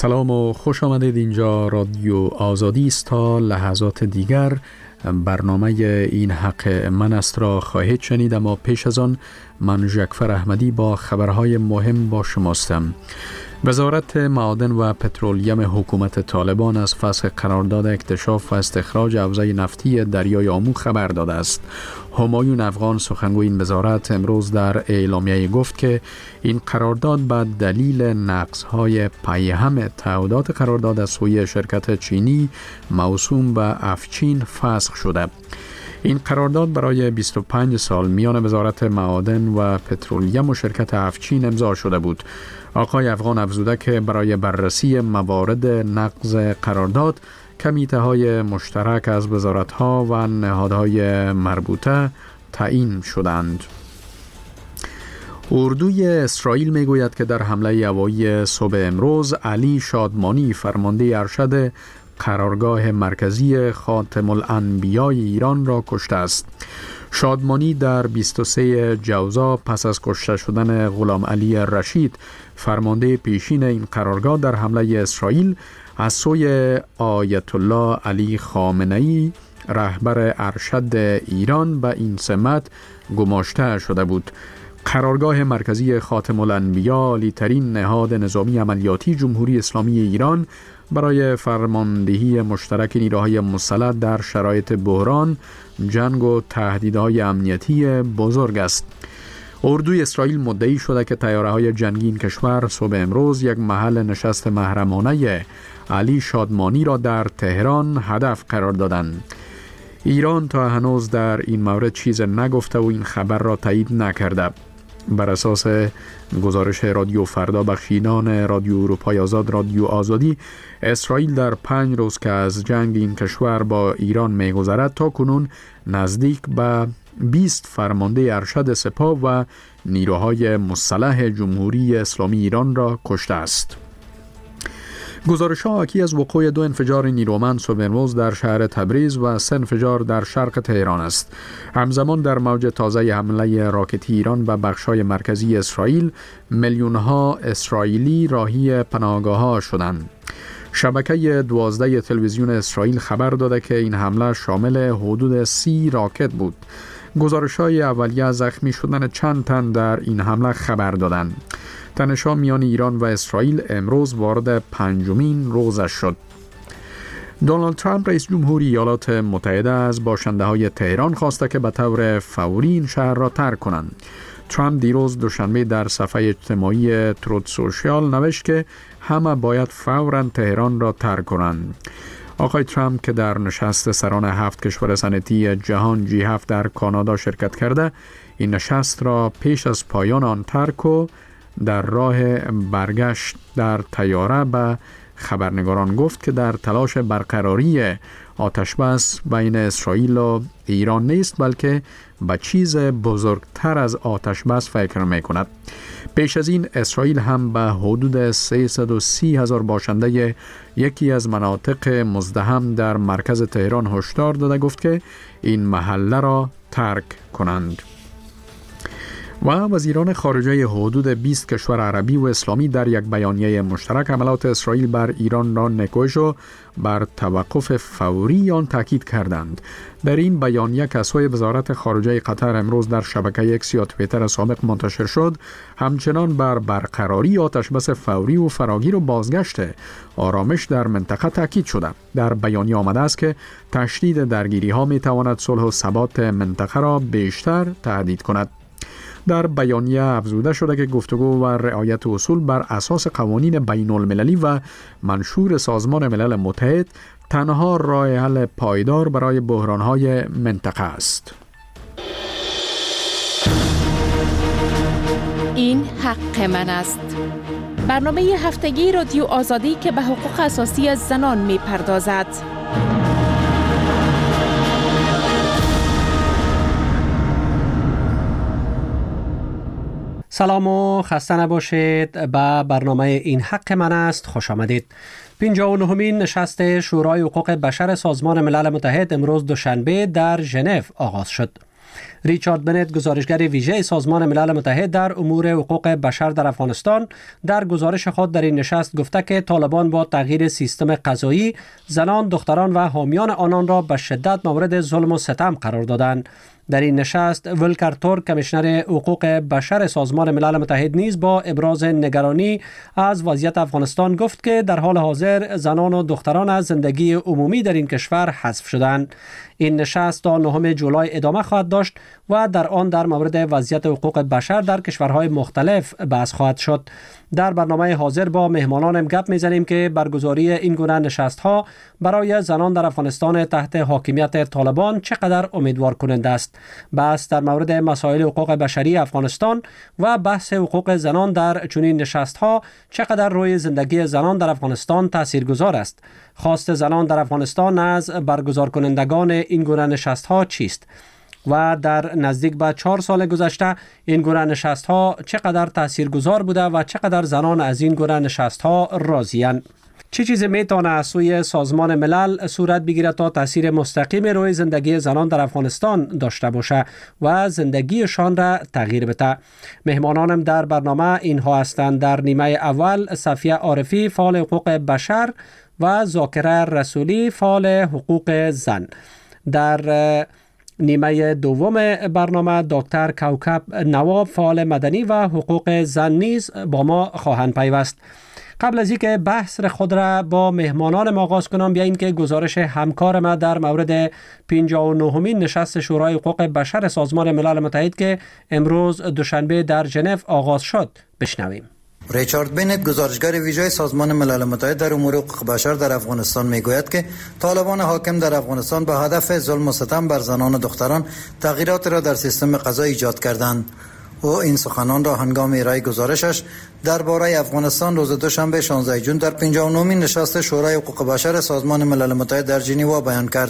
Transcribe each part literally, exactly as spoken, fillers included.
سلام و خوش آمدید. اینجا رادیو آزادی است. تا لحظات دیگر برنامه این حق من است را خواهید شنید، اما پیش از آن من ژکفر احمدی با خبرهای مهم با شماستم. وزارت معادن و پترولیم حکومت طالبان از فسخ قرارداد اکتشاف و استخراج حوزه نفتی دریای آمو خبر داده است. همایون افغان سخنگوی این وزارت امروز در اعلامیه گفت که این قرارداد به دلیل نقص‌های پیهم تعهدات قرارداد از سوی شرکت چینی موسوم به افچین فسخ شده. این قرارداد برای بیست و پنج سال میان وزارت معادن و پترولیم و شرکت افچین امضا شده بود. آقای افغان افزوده که برای بررسی موارد نقض قرارداد کمیته‌های مشترک از وزارت‌ها و نهادهای مربوطه تعیین شدند. اردوی اسرائیل میگوید که در حمله هوایی صبح امروز علی شادمانی فرمانده ارشد قرارگاه مرکزی خاتم الانبیای ایران را کشته است. شادمانی در بیست و سوم جوزا پس از کشته شدن غلام علی رشید فرمانده پیشین این قرارگاه در حمله اسرائیل از سوی آیت الله علی خامنه‌ای رهبر ارشد ایران به این سمت گماشته شده بود. قرارگاه مرکزی خاتم الانبیا عالی‌ترین نهاد نظامی عملیاتی جمهوری اسلامی ایران برای فرماندهی مشترک نیروهای مسلح در شرایط بحران، جنگ و تهدیدهای امنیتی بزرگ است. اردوی اسرائیل مدعی شده که طیاره‌های جنگی این کشور صبح امروز یک محل نشست محرمانه علی شادمانی را در تهران هدف قرار دادند. ایران تا هنوز در این مورد چیز نگفته و این خبر را تایید نکرده. بر اساس گزارش رادیو فردا بخشیدان رادیو اروپای آزاد رادیو آزادی، اسرائیل در پنج روز که از جنگ این کشور با ایران می‌گذرد تا کنون نزدیک به بیست فرمانده ارشد سپاه و نیروهای مسلح جمهوری اسلامی ایران را کشته است. گزارش‌ها حاکی از وقوع دو انفجار نیرومند صبح امروز در شهر تبریز و سه انفجار در شرق تهران است. همزمان در موج تازه حمله راکتی ایران به بخش‌های مرکزی اسرائیل، میلیون‌ها اسرائیلی راهی پناهگاه‌ها شدند. شبکه دوازده تلویزیون اسرائیل خبر داده که این حمله شامل حدود سی راکت بود. گزارش‌های اولیه زخمی شدن چند تن در این حمله خبر دادند. تنش‌ها میان ایران و اسرائیل امروز وارد پنجمین روزش شد. دونالد ترامپ رئیس جمهوری ایالات متحده از باشنده‌های تهران خواسته که به طور فوری این شهر را ترک کنند. ترامپ دیروز دوشنبه در صفحه اجتماعی تروت سوشیال نوشت که همه باید فوراً تهران را ترک کنند. آقای ترامپ که در نشست سران هفت کشور صنعتی جهان جی هفت در کانادا شرکت کرده، این نشست را پیش از پایان آن ترک و در راه برگشت در طیاره به خبرنگاران گفت که در تلاش برقراری آتشبس بین اسرائیل و ایران نیست، بلکه به چیز بزرگتر از آتشبس فکر می‌کند. پیش از این اسرائیل هم به حدود سیصد و سی هزار باشنده یکی از مناطق مزدحم در مرکز تهران هشدار داده گفت که این محله را ترک کنند. و وزیران خارجه حدود بیست کشور عربی و اسلامی در یک بیانیه مشترک حملات اسرائیل بر ایران را نکوش و بر توقف فوری آن تاکید کردند. در این بیانیه که از سوی وزارت خارجه قطر امروز در شبکه اکس یا توییتر سابق منتشر شد، همچنان بر برقراری آتشبس فوری و فراگیر و بازگشت آرامش در منطقه تاکید شده. در بیانیه آمده است که تشدید درگیری ها می تواند صلح و ثبات منطقه را بیشتر تهدید کند. در بیانیه افزوده شده که گفتگو و رعایت اصول بر اساس قوانین بین المللی و منشور سازمان ملل متحد تنها راه حل پایدار برای بحران‌های منطقه است. این حق من است. برنامه هفتگی رادیو آزادی که به حقوق اساسی زنان می‌پردازد. سلام و خسته نباشید. به برنامه این حق من است خوش آمدید. پنجاه و نهمین نشست شورای حقوق بشر سازمان ملل متحد امروز دوشنبه در ژنو آغاز شد. ریچارد بنت، گزارشگر ویژه سازمان ملل متحد در امور حقوق بشر در افغانستان، در گزارش خود در این نشست گفته که طالبان با تغییر سیستم قضایی زنان، دختران و حامیان آنان را به شدت مورد ظلم و ستم قرار دادند. در این نشست ولکر تورک، کمیشنر حقوق بشر سازمان ملل متحد، نیز با ابراز نگرانی از وضعیت افغانستان گفت که در حال حاضر زنان و دختران از زندگی عمومی در این کشور حذف شدند. این نشست تا نهم جولای ادامه خواهد داشت و در آن در مورد وضعیت حقوق بشر در کشورهای مختلف بحث خواهد شد. در برنامه حاضر با مهمانانم گپ میزنیم که برگزاری این گونه نشست‌ها برای زنان در افغانستان تحت حاکمیت طالبان چقدر امیدوار کننده است. بحث در مورد مسائل حقوق بشری افغانستان و بحث حقوق زنان در چنین نشست‌ها چقدر روی زندگی زنان در افغانستان تاثیرگذار است. خواست زنان در افغانستان از برگزار کنندگان این گونه نشست‌ها چیست؟ و در نزدیک به چهار سال گذشته این گونه نشست‌ها چقدر تاثیرگذار بوده و چقدر زنان از این گونه نشست‌ها راضی‌اند؟ چه چیزی میتونه از سوی سازمان ملل صورت بگیره تا تاثیر مستقیم روی زندگی زنان در افغانستان داشته باشه و زندگیشان را تغییر بده؟ مهمانانم در برنامه اینها هستند. در نیمه اول صفیه عارفی، فعال حقوق بشر، و ذاکره رسولی، فعال حقوق زن. در نیمه دوم برنامه دکتر کوکب نواب، فعال مدنی و حقوق زن، نیز با ما خواهند پیوست. قبل از اینکه بحث خود را با مهمانان آغاز کنم، بیایید که گزارش همکار ما در مورد پنجاه و نهمین نشست شورای حقوق بشر سازمان ملل متحد که امروز دوشنبه در ژنو آغاز شد بشنویم. ریچارد بنت، گزارشگر ویژه سازمان ملل متحد در امور حقوق بشر در افغانستان، میگوید که طالبان حاکم در افغانستان به هدف ظلم و ستم بر زنان و دختران تغییرات را در سیستم قضایی ایجاد کردند. او این سخنان را هنگام ارائه گزارشش درباره افغانستان روز دوشنبه شانزده ژوئن در پنجاه و نهمین نشست شورای حقوق بشر سازمان ملل متحد در ژنو بیان کرد.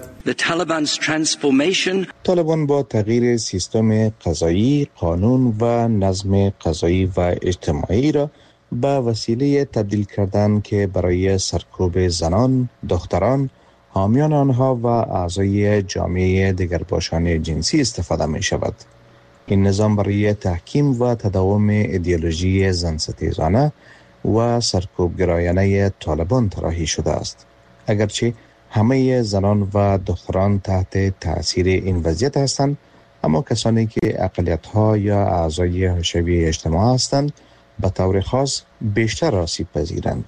طالبان با تغییر سیستم قضایی، قانون و نظم قضایی و اجتماعی را به وسیله تبدیل کردن که برای سرکوب زنان، دختران، حامیان آنها و اعضای جامعه دیگرباشان جنسی استفاده می شود. این نظام برای تحکیم و تداوم ایدئولوژی زنستیزانه و سرکوبگرایانه طالبان طراحی شده است. اگرچه همه زنان و دختران تحت تأثیر این وضعیت هستند، اما کسانی که اقلیت‌ها یا اعضای حاشیه اجتماع هستند به طور خاص بیشتر آسیب پذیرند.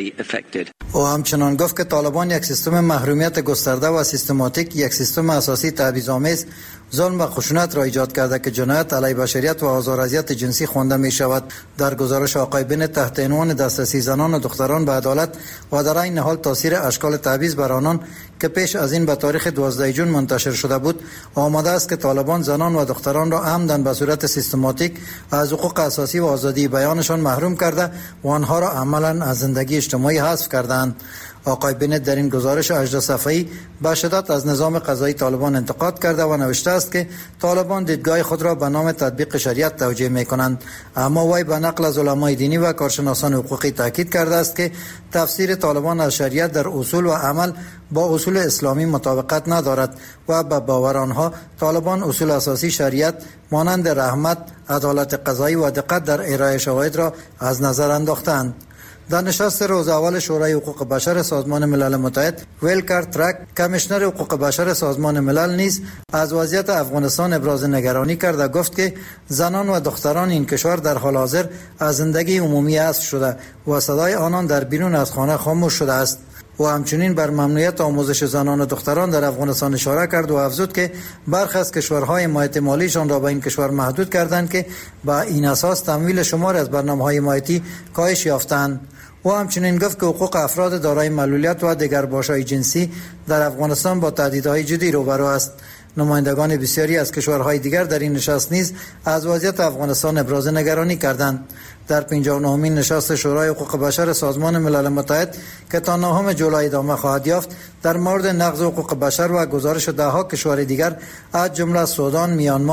او همچنان گفت که طالبان یک سیستم محرومیت گسترده و سیستماتیک، یک سیستم اساسی تبعیض‌آمیز، ظلم و خشونت را ایجاد کرده که جنایت علیه بشریت و آزار و اذیت جنسی خوانده می شود. در گزارش آقای بنت تحت عنوان دسترسی زنان و دختران به عدالت و در این حال تاثیر اشکال تبعیض بر آنان که پیش از این به تاریخ دوازده ژوئن منتشر شده بود، آماده است که طالبان زنان و دختران را عمدن به صورت سیستماتیک از حقوق اساسی و آزادی بیانشان محروم کرده و آنها را عملاً از زندگی اجتماعی حذف کردند. آقای بنت در این گزارش هجده صفحه‌ای به شدت از نظام قضایی طالبان انتقاد کرده و نوشته است که طالبان دیدگاه خود را به نام تطبیق شریعت توجیه می‌کنند، اما وی به نقل از علمای دینی و کارشناسان حقوقی تاکید کرده است که تفسیر طالبان از شریعت در اصول و عمل با اصول اسلامی مطابقت ندارد و به باور آنها طالبان اصول اساسی شریعت مانند رحمت، عدالت قضایی و دقت در ارائه شواهد را از نظر انداختند. در نشست روز اول شورای حقوق بشر سازمان ملل متحد، ولکر تورک، کمیشنر حقوق بشر سازمان ملل، نیز از وضعیت افغانستان ابراز نگرانی کرد و گفت که زنان و دختران این کشور در حال حاضر از زندگی عمومی حذف شده و صدای آنان در بیرون از خانه خاموش شده است. و همچنین بر ممنوعیت آموزش زنان و دختران در افغانستان اشاره کرد و افزود که برخی از کشورهای حمایت مالیشان را به این کشور محدود کردند که با این اساس تمویل شمار از برنامه‌های حمایتی کاهش یافتند. و همچنین گفت که حقوق افراد دارای معلولیت و دیگرباشای جنسی در افغانستان با تهدیدهای جدی روبرو است. نمایندگان بسیاری از کشورهای دیگر در این نشست نیز از وضعیت افغانستان ابراز نگرانی کردند. در پنجاه و نهمین نشست شورای حقوق بشر سازمان ملل متحد که تا نهم جولای ادامه خواهد یافت، در مورد نقض حقوق بشر و گزارش دهها کشور دیگر از جمله سودان، میانمار،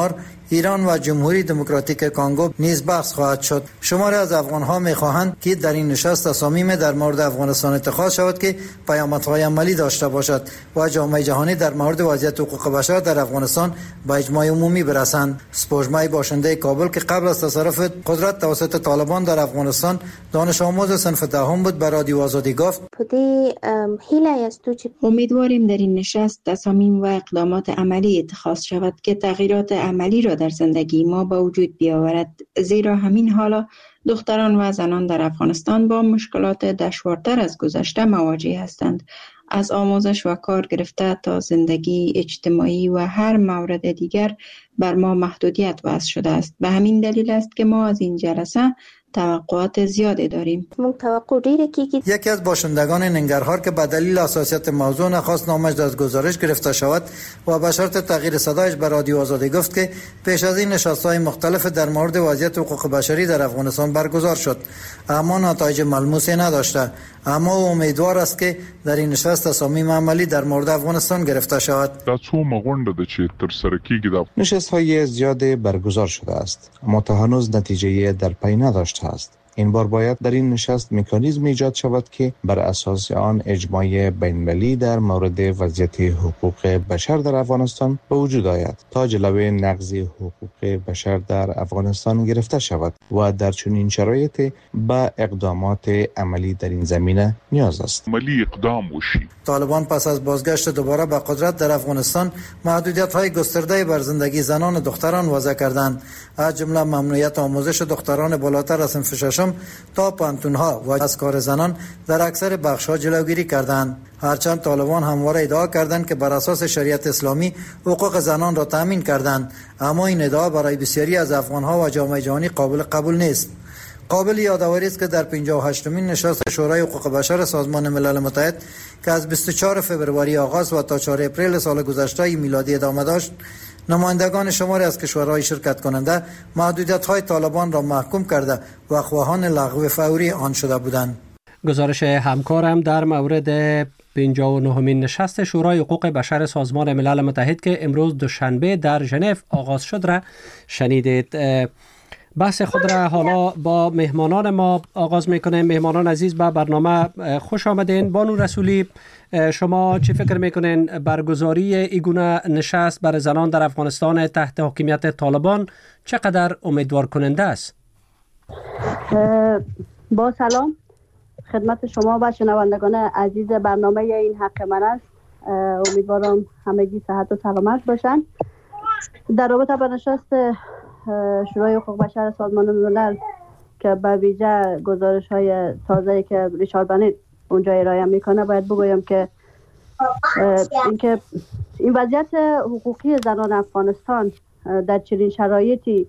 ایران و جمهوری دموکراتیک کانگو نیز بحث خواهد شد. شماری از افغان‌ها می‌خواهند که در این نشست تصامیم در مورد افغانستان اتخاذ شود که پیامدهای عملی داشته باشد و جامعه جهانی در مورد وضعیت حقوق بشر در افغانستان به اجماع عمومی برسند. سپوږمۍ باشنده کابل که قبل از تصرف قدرت توسط طالبان در افغانستان دانش آموز صنف دهم بود، به رادیو آزادی گفت: امیدواریم در این نشست تصامیم و اقدامات عملی اتخاذ شود که تغییرات عملی را در زندگی ما به وجود بیاورد، زیرا همین حالا دختران و زنان در افغانستان با مشکلات دشوارتر از گذشته مواجه هستند. از آموزش و کار گرفته تا زندگی اجتماعی و هر مورد دیگر بر ما محدودیت وضع شده است. به همین دلیل است که ما از این جلسه توقعات زیادی داریم. یکی از باشندگان ننگرهار که به دلیل حساسیت موضوع نخواست نامش از گزارش گرفته شود و به شرط تغییر صدایش به رادیو آزادی گفت که پیش از این نشست‌های مختلف در مورد وضعیت حقوق بشری در افغانستان برگزار شد، اما نتایج ملموسی نداشته. اما او امیدوار است که در این نشست تصامیم عملی در مورد افغانستان گرفته شود. نشست‌های زیاد برگزار شده است، اما تا هنوز نتیجه در پی نداشته است. این بار باید در این نشست مکانیزم ایجاد شود که بر اساس آن اجماع بین‌المللی در مورد وضعیت حقوق بشر در افغانستان به وجود آید تا جلوی نقض حقوق بشر در افغانستان گرفته شود و در چنین شرایطی به اقدامات عملی در این زمینه نیاز است. عملی اقدام وشي. طالبان پس از بازگشت دوباره به قدرت در افغانستان محدودیت‌های گسترده بر زندگی زنان و دختران وضع کردند، از جمله ممنوعیت آموزش دختران بالاتر از صنف ششم تا پانتون‌ها و از کار زنان در اکثر بخش‌ها جلوگیری کردند. هرچند طالبان همواره ادعا کردند که بر اساس شریعت اسلامی حقوق زنان را تامین کردند، اما این ادعا برای بسیاری از افغان‌ها و جامعه جهانی قابل قبول نیست. قابل یادآوری است که در پنجاه و هشتمین نشست شورای حقوق بشر سازمان ملل متحد که از بیست و چهارم فوریه آغاز و تا چهارم اپریل سال گذشته میلادی ادامه داشت، نمایندگان شماری از کشورهای شرکت کننده محدودیت‌های طالبان را محکوم کرده و خواهان لغو فوری آن شده بودند. گزارش همکارم در مورد پنجاه و نهمین نشست شورای حقوق بشر سازمان ملل متحد که امروز دوشنبه در ژنو آغاز شد را شنیدید. بحث خود را حالا با مهمانان ما آغاز میکنیم. مهمانان عزیز به برنامه خوش آمدین. بانو رسولی، شما چی فکر میکنین برگزاری ایگونه نشست برای زنان در افغانستان تحت حاکمیت طالبان چقدر امیدوار کننده است؟ با سلام خدمت شما و شنوندگان عزیز برنامه این حق من است. امیدوارم همگی صحت و سلامت باشند. در رابطه با نشست شورای حقوق بشر سازمان ملل که به ویژه گزارش های تازه‌ای که ریچارد بنت اونجا ارائه میکنه، باید بگویم که اینکه این وضعیت حقوقی زنان افغانستان در چنین شرایطی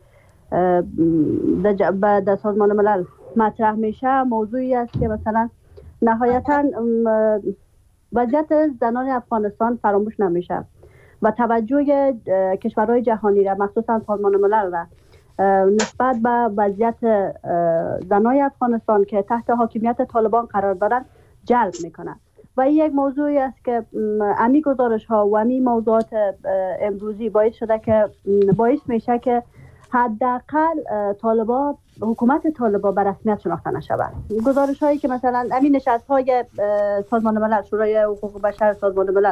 در سازمان ملل مطرح میشه موضوعی است که مثلا نهایتا وضعیت زنان افغانستان فراموش نمیشه و توجه کشورهای جهانی را مخصوصا سازمان ملل را نسبت به وضعیت زنای افغانستان که تحت حاکمیت طالبان قرار دارند جلب میکنه و این یک موضوعی است که امی گزارش ها و امی موضوعات امروزی باعث شده که باعث میشه که حداقل طالبان حکومت طالبان به رسمیت شناخته نشود. گزارش هایی که مثلا امی نشست های سازمان ملل شورای حقوق بشر سازمان ملل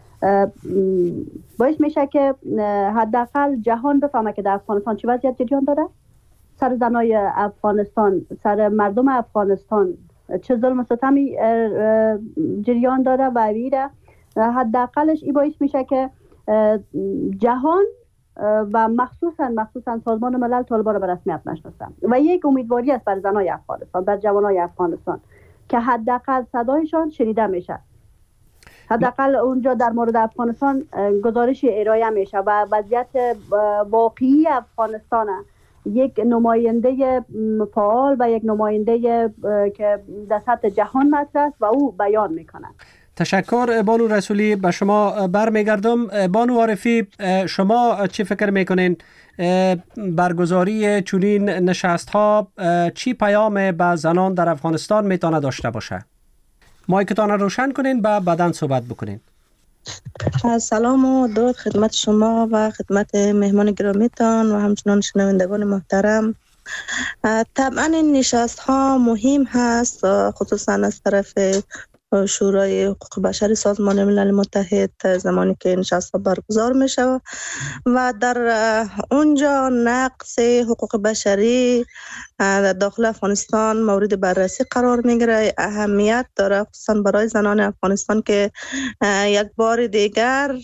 باعث میشه که حداقل جهان بفهمه که در افغانستان چه وضعیت جریان داره، سر زنای افغانستان، سر مردم افغانستان چه ظلم و ستمی جریان داره و ویره. حداقلش این باعث میشه که جهان و مخصوصا مخصوصا سازمان ملل طالبان را به رسمیت نشناسه و یک امیدواری است بر زنای افغانستان، بر جوانای افغانستان که حداقل صدایشان شنیده میشه. حداقل اونجا در مورد افغانستان گزارشی ارائه میشه و وضعیت واقعی افغانستان یک نماینده فعال و یک نماینده که در سطح جهان مطرح است و او بیان میکنه. تشکر بانو رسولی. به شما برمیگردم. بانو عارفی، شما چی فکر میکنین برگزاری چنین نشست ها چی پیام به زنان در افغانستان میتونه داشته باشه؟ مایکتان روشن کنین و بعداً صحبت بکنین. سلام و درود خدمت شما و خدمت مهمان گرامیتان و همچنان شنوندگان محترم. طبعا این نشست ها مهم هست، خصوصا از طرف شورای حقوق بشر سازمان ملل متحد زمانی که نشست ها برگزار می شود و در اونجا نقض حقوق بشری در داخل افغانستان مورد بررسی قرار می گیره. اهمیت داره خصوصا برای زنان افغانستان که یک بار دیگر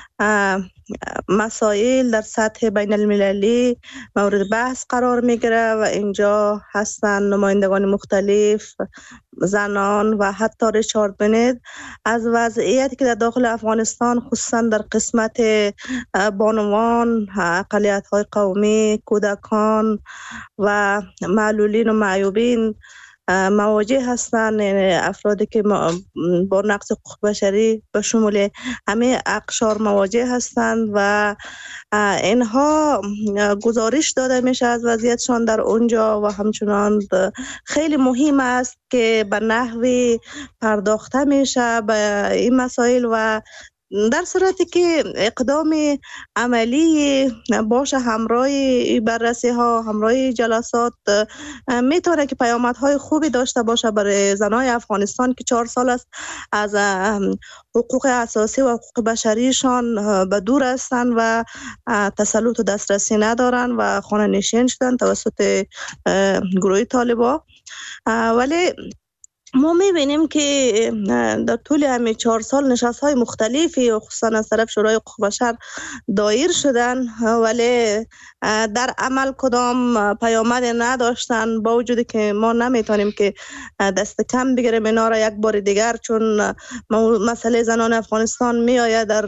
مسائل در سطح بین المللی مورد بحث قرار می گیره و اینجا هستن نمایندگان مختلف، زنان و حتی ریچارد بنت از وضعیتی که در داخل افغانستان خصوصا در قسمت بانوان، اقلیت های قومی، کودکان و معلولین و معیوبین مواجه هستند. افرادی که با نقض حقوق بشری به شمول همه اقشار مواجه هستند و اینها گزارش داده میشه از وضعیتشان در اونجا و همچنان خیلی مهم است که به نحوی پرداخته میشه به این مسائل و در صورتی که اقدام عملی باشه همراه بررسی ها، همراه جلسات، میتونه که پیامدهای خوبی داشته باشه برای زنای افغانستان که چهار سال است از حقوق اساسی و حقوق بشریشان به دور هستند و تسلط و دسترسی ندارن و خانه نشین شدن توسط گروه طالبا. ولی ما میبینیم که در طول همین چهار سال نشست های مختلفی و خصوصا از طرف شورای حقوق بشر دایر شدن ولی در عمل کدام پیامد نداشتن، با وجودی که ما نمیتونیم که دست کم بگیریم اینا را یک بار دیگر، چون مسئله زنان افغانستان میآید در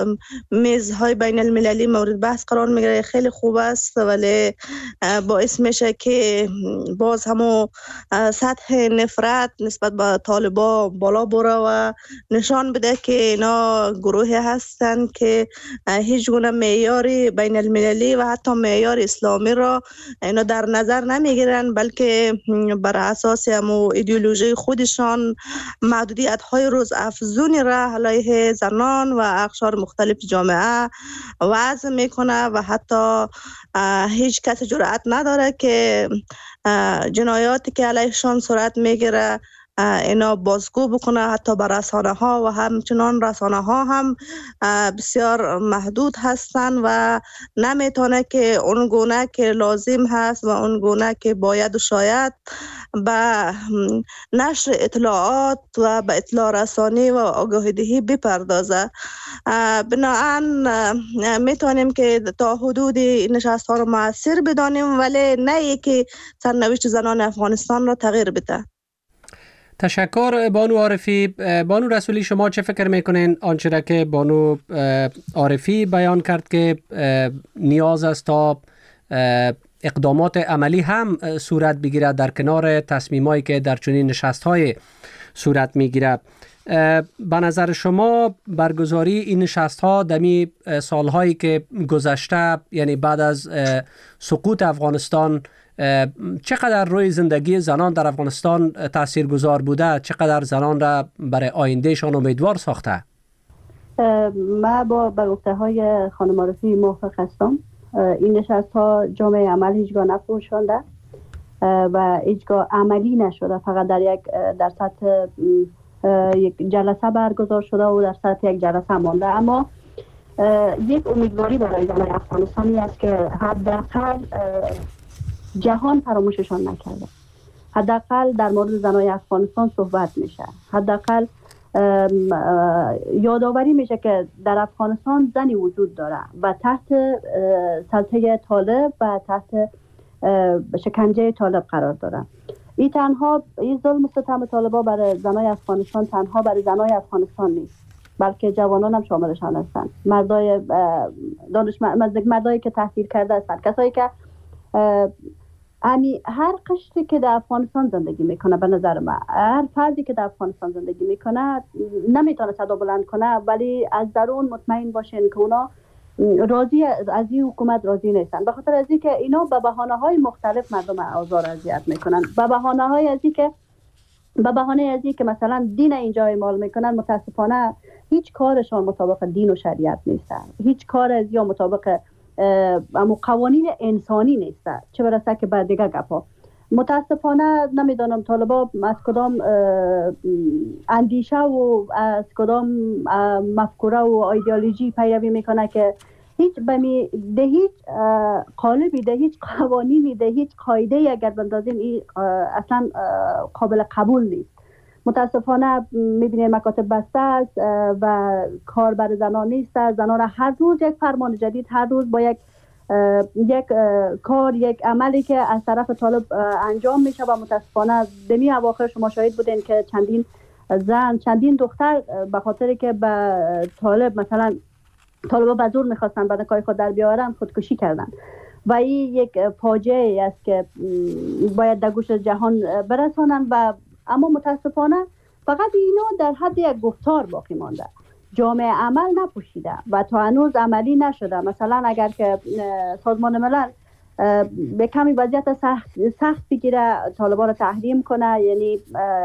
میزهای بین المللی مورد بحث قرار میگیره. خیلی خوب است ولی باعث میشه که باز همو سطح نفرت نسبت به طالبا بالا بره و نشان بده که اینا گروهی هستند که هیچ گونه معیار بین المللی و حتی معیار اسلامی را اینا در نظر نمیگیرن، بلکه بر اساس همو ایدئولوژی خودشان محدودیت های روز افزونی را علیه زنان و اقشار مختلف جامعه وضع میکنه و حتی هیچ کس جرأت نداره که جنایاتی که علیهشان صورت میگیره اینا بازگو بکنه. حتی بر رسانه ها و همچنان رسانه ها هم بسیار محدود هستند و نمیتونه که اون گونه که لازم هست و اون گونه که باید و شاید به نشر اطلاعات و به اطلاع رسانی و آگاهی دهی بپردازه. بنابراین میتونیم که تا حدود نشست ها رو مؤثر بدانیم ولی نه ای که سرنوشت زنان افغانستان را تغییر بده. تشکر بانو عارفی. بانو رسولی شما چه فکر میکنین آنچه را که بانو عارفی بیان کرد که نیاز است تا اقدامات عملی هم صورت بگیرد در کنار تصمیمایی که در چنین نشست‌های صورت میگیرد؟ به نظر شما برگزاری این نشست‌ها دمی سالهایی که گذشته، یعنی بعد از سقوط افغانستان، چقدر روی زندگی زنان در افغانستان تاثیرگذار بوده؟ چقدر زنان را برای آیندهشان امیدوار ساخته؟ من با گفته‌های خانم عارفی موافق هستم. این نشست ها جامعه عمل هیچگاه نفروشانده و هیچگاه عملی نشده، فقط در یک در سطح یک جلسه برگزار شده و در سطح یک جلسه مانده. اما یک امیدواری برای زنان افغانستانی است که حداقل جهان فراموششان نکرده. حداقل در مورد زنای افغانستان صحبت میشه، حداقل یادآوری میشه که در افغانستان زنی وجود داره و تحت سلطه طالب و تحت شکنجه طالب قرار داره. این تنها این ظلم و ستم طالبا برای زنای افغانستان تنها برای زنای افغانستان نیست، بلکه جوانان هم شاملشان هستند. مردای دانشمند، مردایی که تحصیل کرده هستند، کسایی که امی هر قشری که در افغانستان زندگی میکنه، به نظر من هر فردی که در افغانستان زندگی میکنه نمیتونه صدا بلند کنه، ولی از درون مطمئن باشین که اونا راضی از این حکومت راضی نیستن، به خاطر از اینکه اینا به بهانه‌های مختلف مردم آزار اذیت میکنن، به بهانه‌های از اینکه به بهانه از این که مثلا دین اینجا اعمال میکنن، متاسفانه هیچ کارشان مطابق دین و شریعت نیست، هیچ کار از یا مطابق اما قوانین انسانی نیست، چه برسه که بعد دیگه گپا. متاسفانه نمیدانم طالبا از کدام اندیشه و از کدام مفکوره و ایدئولوژی پیروی میکنه که هیچ بمی ده هیچ قالبی، ده هیچ قوانینی، ده هیچ قاعده اگر بندازیم این اصلا قابل قبول نیست. متاسفانه میبینید مکاتب بسته است و کار بر زنان نیست. زنان هر روز یک فرمان جدید، هر روز با یک یک کار، یک عملی که از طرف طالب انجام میشه و متاسفانه دمی اواخر شما شاهد بودین که چندین زن، چندین دختر به خاطری که به طالب مثلا طالبا به زور میخواستن به نکاح خود در بیارن خودکشی کردن و این یک فاجعه است که باید در گوش جهان برسانن و اما متاسفانه فقط اینا در حد یک گفتار باقی مانده، جامعه عمل نپوشیده و تا هنوز عملی نشده. مثلا اگر که سازمان ملل به کمی وضعیت سخت سخت بگیره، طالبان رو تحریم کنه، یعنی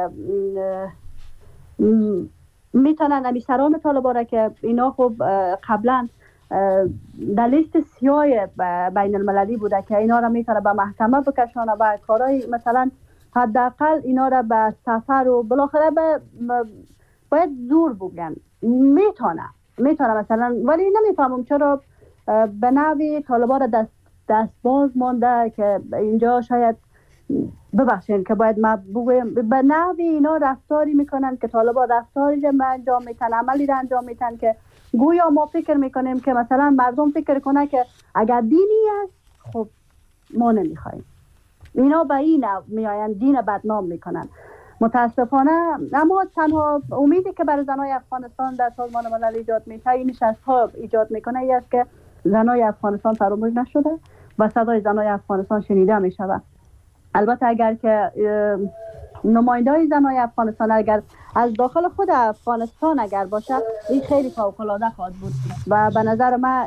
میتونن امی سران طالبان را که اینا خب قبلا در لیست سیاه بین المللی بوده که اینا را میتونه به محکمه بکشانه و کارهای مثلا حداقل اینا را به سفر و بالاخره به باید زور بگن میتونه میتونه مثلا، ولی نمیفهمم چرا به نوی طالبان را دست دست باز مانده که اینجا شاید ببخشید که باید ما بگویم به نوی اینا رفتاری میکنن که طالبان رفتاری را انجام میتن، عملی را انجام میتن که گویا ما فکر میکنیم که مثلا مردم فکر کنه که اگر دینی است خب ما نمیخوایم. اینا به این میآیند دین بدنام میکنن متاسفانه. اما تنها امیدی که برای زنای افغانستان در سازمان ملل ایجاد میشه، این نشست ها ایجاد میکنه، این است که زنای افغانستان فراموش نشده و صدای زنای افغانستان شنیده میشود. البته اگر که نماینده های زنای افغانستان اگر از داخل خود افغانستان اگر باشه، این خیلی فوق‌العاده خواهد بود و به نظر من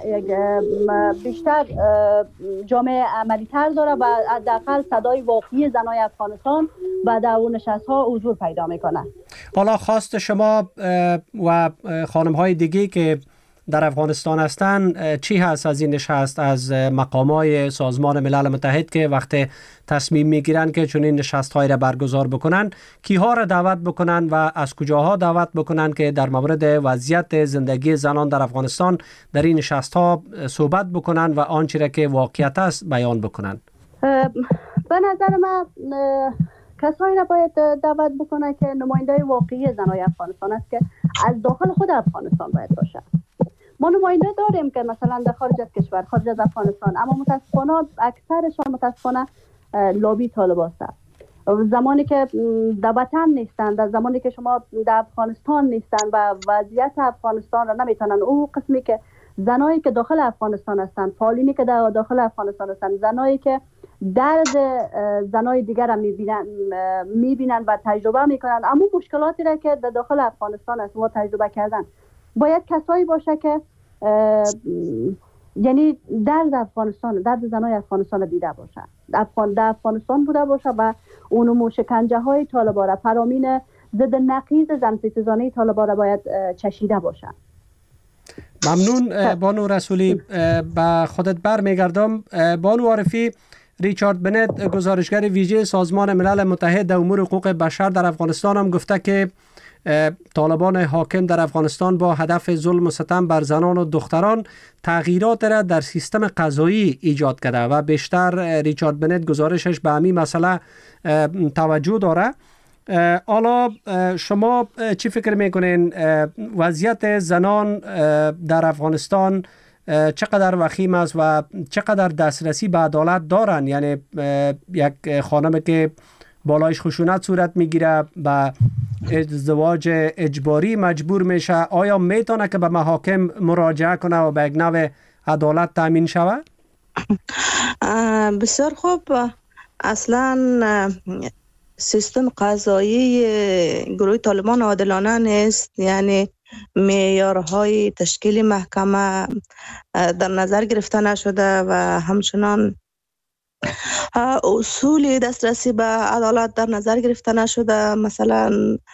بیشتر جامعه عملی تر داره و حداقل صدای واقعی زنای افغانستان و در اون نشست ها حضور پیدا میکنه. حالا خواست شما و خانم های دیگه که در افغانستان هستند چی هست از این نشست، از مقامات سازمان ملل متحد که وقت تصمیم میگیرن که چون این نشست های را برگزار بکنن، کیها را دعوت بکنن و از کجاها دعوت بکنن که در مورد وضعیت زندگی زنان در افغانستان در این نشست ها صحبت بکنن و آنچه را که واقعیت است بیان بکنن؟ به نظر من کسایی را باید دعوت بکنه که نماینده واقعی زنای افغانستان است که از داخل خود افغانستان باید باشه. ما نماینده داریم که مثلا در خارج از کشور، خارج از افغانستان، اما متاسفانه اکثرشان متاسفانه لابی طالب هستند. زمانی که در وطن نیستند، در زمانی که شما در افغانستان نیستند و وضعیت افغانستان را نمیتونن، او قسمی که زنایی که داخل افغانستان هستند، فعالینی که در داخل افغانستان هستند، زنایی که درد زنای دیگر را میبینن میبینن و تجربه میکنن، اما مشکلاتی را که در داخل افغانستان است ما تجربه کردن، باید کسایی باشه که یعنی درد افغانستان، درد زنای افغانستان را دیده باشه، افغان در افغانستان بوده باشه و اون شکنجه های طالبان را، فرامین ضد نقیض زن ستیزانه طالبان را باید چشیده باشه. ممنون بانو رسولی. به خودت بر میگردم. بانو عارفی، ریچارد بنت گزارشگر ویژه سازمان ملل متحد در امور حقوق بشر در افغانستان هم گفته که طالبان حاکم در افغانستان با هدف ظلم و ستم بر زنان و دختران تغییرات را در سیستم قضایی ایجاد کرده و بیشتر ریچارد بنت گزارشش به همین مسئله توجه داره. حالا شما چی فکر میکنین وضعیت زنان در افغانستان چقدر وخیم است و چقدر دسترسی به عدالت دارن؟ یعنی یک خانم که بالایش خشونت صورت میگیره و ازدواج اجباری مجبور میشه، آیا میتونه که به محاکم مراجعه کنه و به یک نوع عدالت تامین شود؟ بسیار خوب. اصلا سیستم قضایی گروه طالبان عادلانه نیست، یعنی معیارهای تشکیل محکمه در نظر گرفته نشده و همچنان اصول دسترسی به عدالت در نظر گرفته نشده. مثلا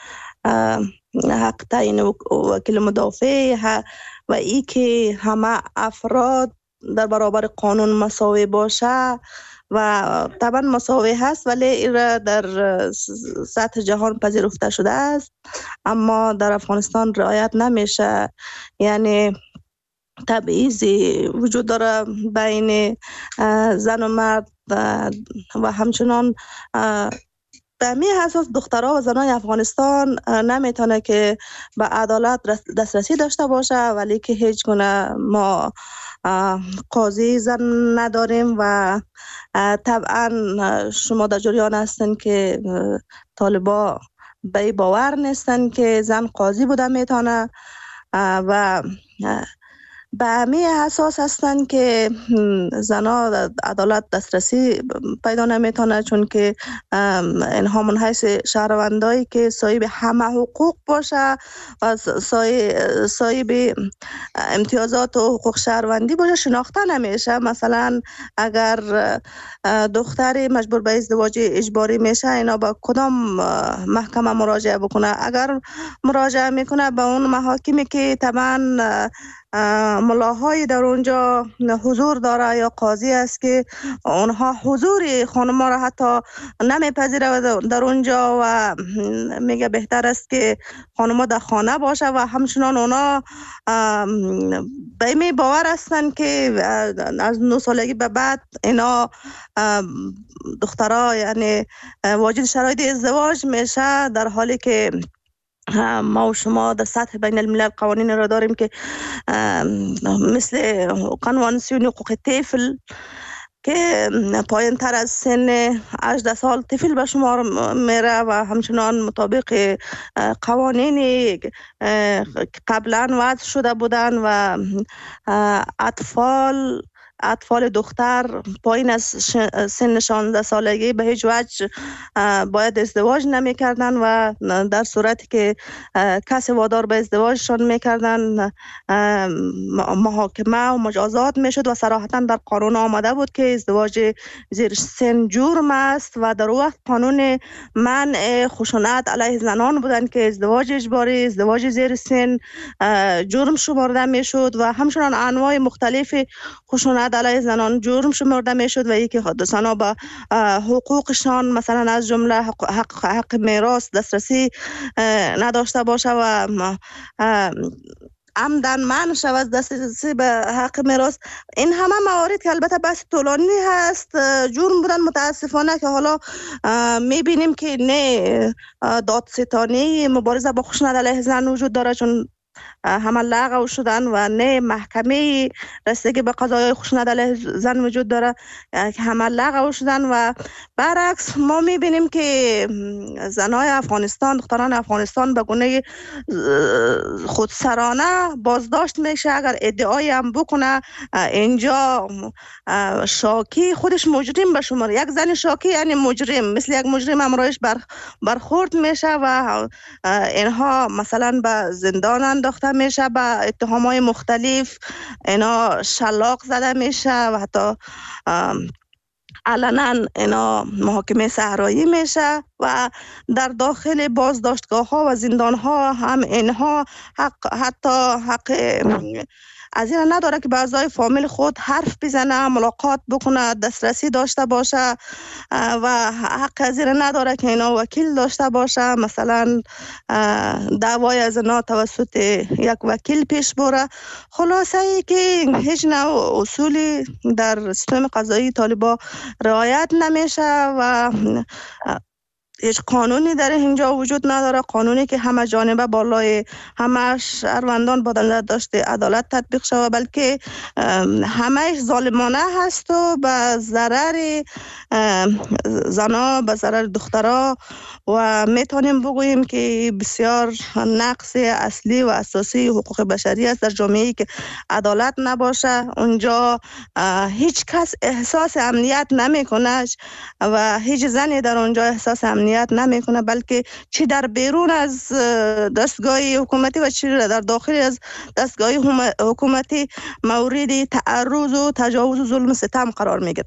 حق تعیین وکیل مدافع و ای که همه افراد در برابر قانون مساوی باشه و طبعا مساوی هست، ولی این در سطح جهان پذیرفته شده است اما در افغانستان رعایت نمیشه. یعنی تبعیضی وجود داره بین زن و مرد و همچنان به همین اساس دخترها و زنای افغانستان نمیتونه که به عدالت دسترسی داشته باشه، ولی که هیچ گونه ما قاضی زن نداریم و طبعا شما در جریان هستین که طالبا به باور نیستن که زن قاضی بوده میتونه و به همین اساس هستن که زنها عدالت دسترسی پیدا نمیتونه، چون که اینها من حیث شهروندایی که صاحب همه حقوق باشه و صاحب امتیازات و حقوق شهروندی باشه شناخته نمیشه. مثلا اگر دختری مجبور به ازدواج اجباری میشه اینا با کدام محکمه مراجعه بکنه؟ اگر مراجعه میکنه به اون محاکمی که طبعا ملاهای در اونجا حضور داره یا قاضی است که اونها حضور خانم را حتی نمیپذیره در اونجا و میگه بهتر است که خانم در خانه باشه و همچنان اونا به این باور هستن که از نه سالگی به بعد اینا دخترها یعنی واجد شرایط ازدواج میشه، در حالی که ما و شما در سطح بین الملل قوانین را داریم که مثل قانون سیون حقوق طفل که پایین تر از سن هجده سال طفل به شمار میره و همچنان مطابق قوانینی قبلا وضع شده بودن و اطفال اطفال دختر پایین از سن شانزده سالگی به هیچ وجه باید ازدواج نمی کردن و در صورتی که کسی وادار به ازدواجشان می کردن محاکمه و مجازات می شد و صراحتا در قانون آمده بود که ازدواج زیر سن جرم است و در وقت قانون منع خشونت علیه زنان بودن که ازدواج اجباری، ازدواج زیر سن جرم شمرده می شد و همچنان انواع مختلف خشونت علیه زنان جرم شمرده می شد و یکی حادثانا با حقوقشان مثلا از جمله حق, حق, حق میراث دسترسی نداشته باشه و عمدن منع شود دسترسی به حق میراث. این همه موارد که البته بحث طولانی هست جرم بودن متاسفانه که حالا میبینیم که نه دادستانی مبارزه با خشونت علیه زن وجود داره چون همه لغو شدن و نه محکمه رسیدگی به قضایای خشونت علیه زن وجود داره که همه لغو شدن و برعکس ما میبینیم که زنای افغانستان دختران افغانستان به گونه خودسرانه بازداشت میشه. اگر ادعای هم بکنه اینجا شاکی خودش مجرم به شمار، یک زن شاکی یعنی مجرم، مثل یک مجرم امرایش بر برخورد میشه و اینها مثلا به زندان انداخته میشه، به اتهامات مختلف اینا شلاق زده میشه و حتی علنا اینا محاکمه صحرایی میشه و در داخل بازداشتگاه ها و زندان ها هم اینها حق حتی حق از این نداره که به اعضای فامیل خود حرف بزنه، ملاقات بکنه، دسترسی داشته باشه و حق از این نداره که اینا وکیل داشته باشه، مثلا دعوای از اینا توسط یک وکیل پیش بره. خلاصه ای که هیچ نوع اصولی در سیستم قضایی طالبا رعایت نمیشه و هیچ قانونی در اینجا وجود نداره، قانونی که همه جانبه بالای همه شهروندان با نظر داشته عدالت تطبیق شود، بلکه همهش ظالمانه هست و به ضرر زنا، به ضرر دخترها و میتونیم بگوییم که بسیار نقص اصلی و اساسی حقوق بشری است در جامعه‌ای که عدالت نباشه. اونجا هیچ کس احساس امنیت نمیکنه و هیچ زنی در اونجا احساس امنیت نمیکنه، بلکه چی در بیرون از دستگاه حکومتی و چی در داخل از دستگاه حکومتی مورد تعرض و تجاوز و ظلم و ستم قرار میگیره.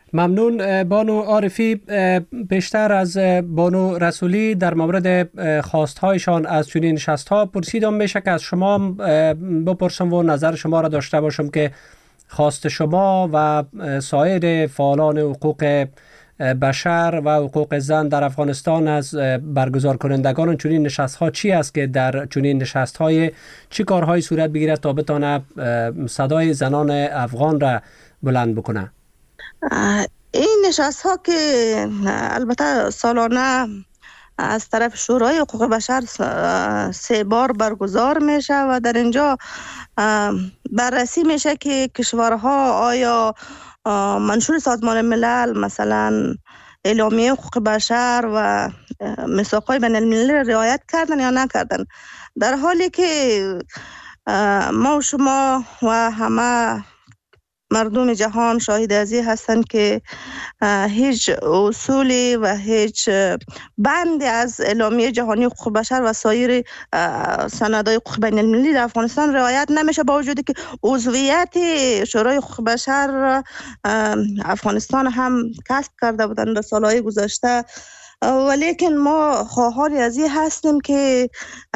ممنون بانو عارفی. بیشتر از بانو رسولی در مورد خواستهایشان از چنین نشست‌ها پرسیدم. میشه که از شما بپرسم و نظر شما را داشته باشم که خواست شما و سایر فعالان حقوق بشر و حقوق زن در افغانستان از برگزار کنندگان چنین نشست‌ها چی است که در چنین نشست‌های چی کارهایی صورت بگیرد تا بتونه صدای زنان افغان را بلند بکنه؟ این نشست ها که البته سالانه از طرف شورای حقوق بشر سه بار برگزار میشه و در اینجا بررسی میشه که کشورها آیا منشور سازمان ملل مثلا اعلامیه حقوق بشر و میثاق‌های بین المللی را رعایت کردن یا نکردن. در حالی که ما و شما و همه مردم جهان شاهد ازی هستند که هیچ اصولی و هیچ بندی از اعلامیه جهانی حقوق بشر و سایر سندهای حقوق بین المللی در افغانستان رعایت نمیشه، با وجودی که عضویت شورای حقوق بشر افغانستان هم کسب کرده بودند در سالهای گذشته. ولیکن ما خواهان ازی هستیم که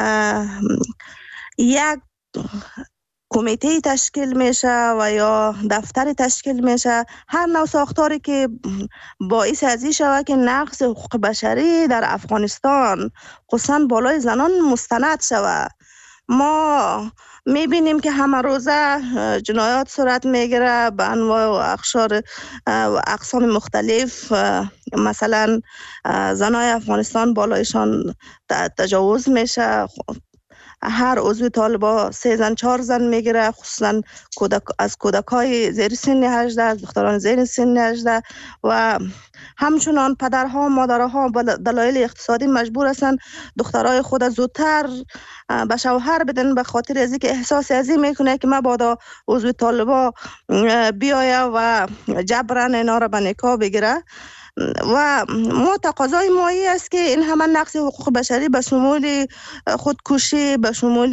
یک کمیته تشکیل میشه و یا دفتر تشکیل میشه، هر نوع ساختاری که باعث ازی شود که نقض حقوق بشری در افغانستان خصوصا بالای زنان مستند شود. ما میبینیم که همه روزه جنایات صورت میگیره به انواع و اقشار و اقسام مختلف. مثلا زنای افغانستان بالایشان تجاوز میشه، هر عضو طالبا سه زن چهار زن میگیره، خصوصا کودک از کودکای زیر سن هجده، از دختران زیر سن هجده و همچنان پدرها مادرها به دلایل اقتصادی مجبور هستن دخترای خود زودتر به شوهر بدن به خاطر از اینکه احساس ازی میکنه که ما بادا عضو طالبا بیایه و جبران اینا را به نکاح بگیره. و ما تقاضای مایی است که این همه نقض حقوق بشری به شمول خودکشی، به شمول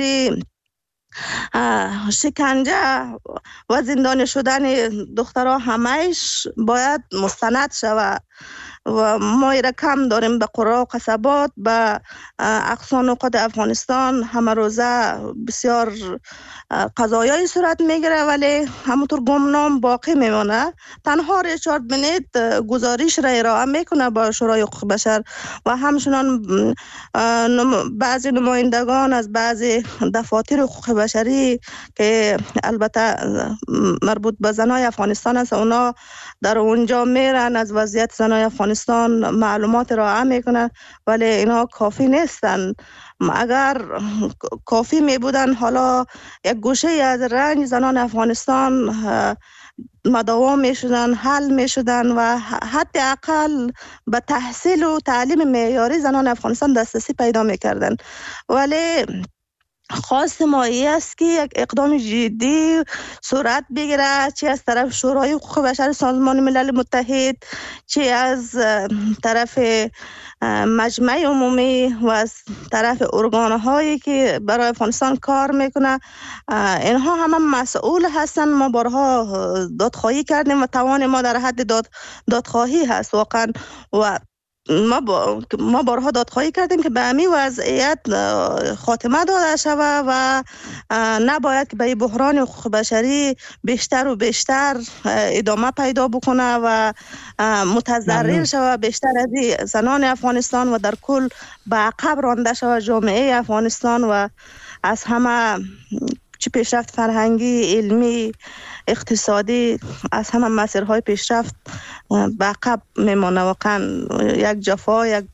شکنجه و زندانی شدن دخترها همهش باید مستند شود و ما ایره کم داریم. به قرا و قصبات به اقصا نقاط افغانستان همه روزه بسیار قضایای صورت میگیره ولی همونطور گمنام باقی میمونه. تنها ریچارد بنیت گزارش را ارائه میکنه با شورای حقوق بشر و همچنان بعضی نمایندگان از بعضی دفاتر حقوق بشری که البته مربوط به زنای افغانستان است، اونا در اونجا میرن از وضعیت زنای افغانستان معلومات ارائه میکنن ولی اینا کافی نیستن. اگر کافی می بودن حالا یک گوشه از رنج زنان افغانستان مداوم می شدن، حل می شدن و حتی اقل به تحصیل و تعلیم معیاری زنان افغانستان دسترسی پیدا می کردن. ولی خواست ما ای است که یک اقدام جدی صورت بگیره، چه از طرف شورای حقوق بشر سازمان ملل متحد، چه از طرف مجمع عمومی و از طرف ارگان‌هایی که برای افغانستان کار میکنه. اینها همه مسئول هستن. ما بارها دادخواهی کردیم و توان ما در حد داد دادخواهی هست واقعا و ما با... ما بارها دادخواهی کردیم که به همین وضعیت خاتمه داده شود و نباید که به بحران حقوق بشری بیشتر و بیشتر ادامه پیدا بکنه و متضرر شود بیشتر از زنان افغانستان و در کل به عقب رانده شود جامعه افغانستان و از همه چه پیشرفت فرهنگی، علمی، اقتصادی، از همه مسیرهای پیشرفت به عقب میمانه. واقعا یک جفا، یک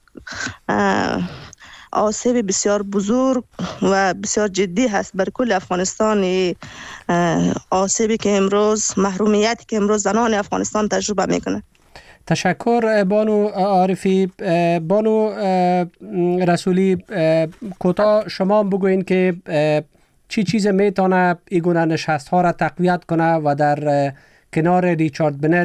آسیب بسیار بزرگ و بسیار جدی هست بر کل افغانستان. آسیبی که امروز، محرومیتی که امروز زنان افغانستان تجربه میکنه. تشکر بانو عارفی. بانو رسولی، کوتاه شما بگوین که چی چیز میتونه این گونه نشست ها را تقویت کنه و در کنار ریچارد بنت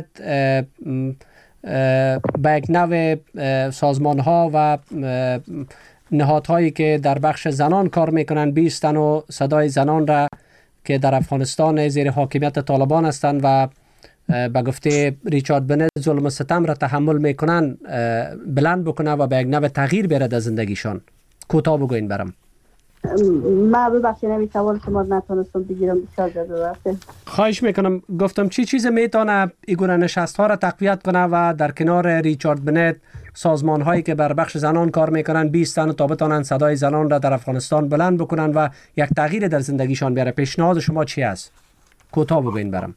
به یک نوع سازمان ها و نهادهایی که در بخش زنان کار میکنن بیستن و صدای زنان را که در افغانستان زیر حاکمیت طالبان هستند و به گفته ریچارد بنت ظلم و ستم را تحمل میکنن بلند بکنه و به یک نوع تغییر بیاره در زندگیشان. کوتاه بگوین برام. ما ببخشید نمی سوال شما نتونستم بگیرم، بسیار ببخشید. خواهش میکنم. گفتم چی چیز میتونه ایگونه نشست ها را تقویت کنه و در کنار ریچارد بنت سازمان هایی که بر بخش زنان کار میکنن بیستن تا بتونن صدای زنان را در افغانستان بلند بکنن و یک تغییر در زندگیشان بیاره. پیشنهاد شما چی است؟ کوتاه بگوین برام.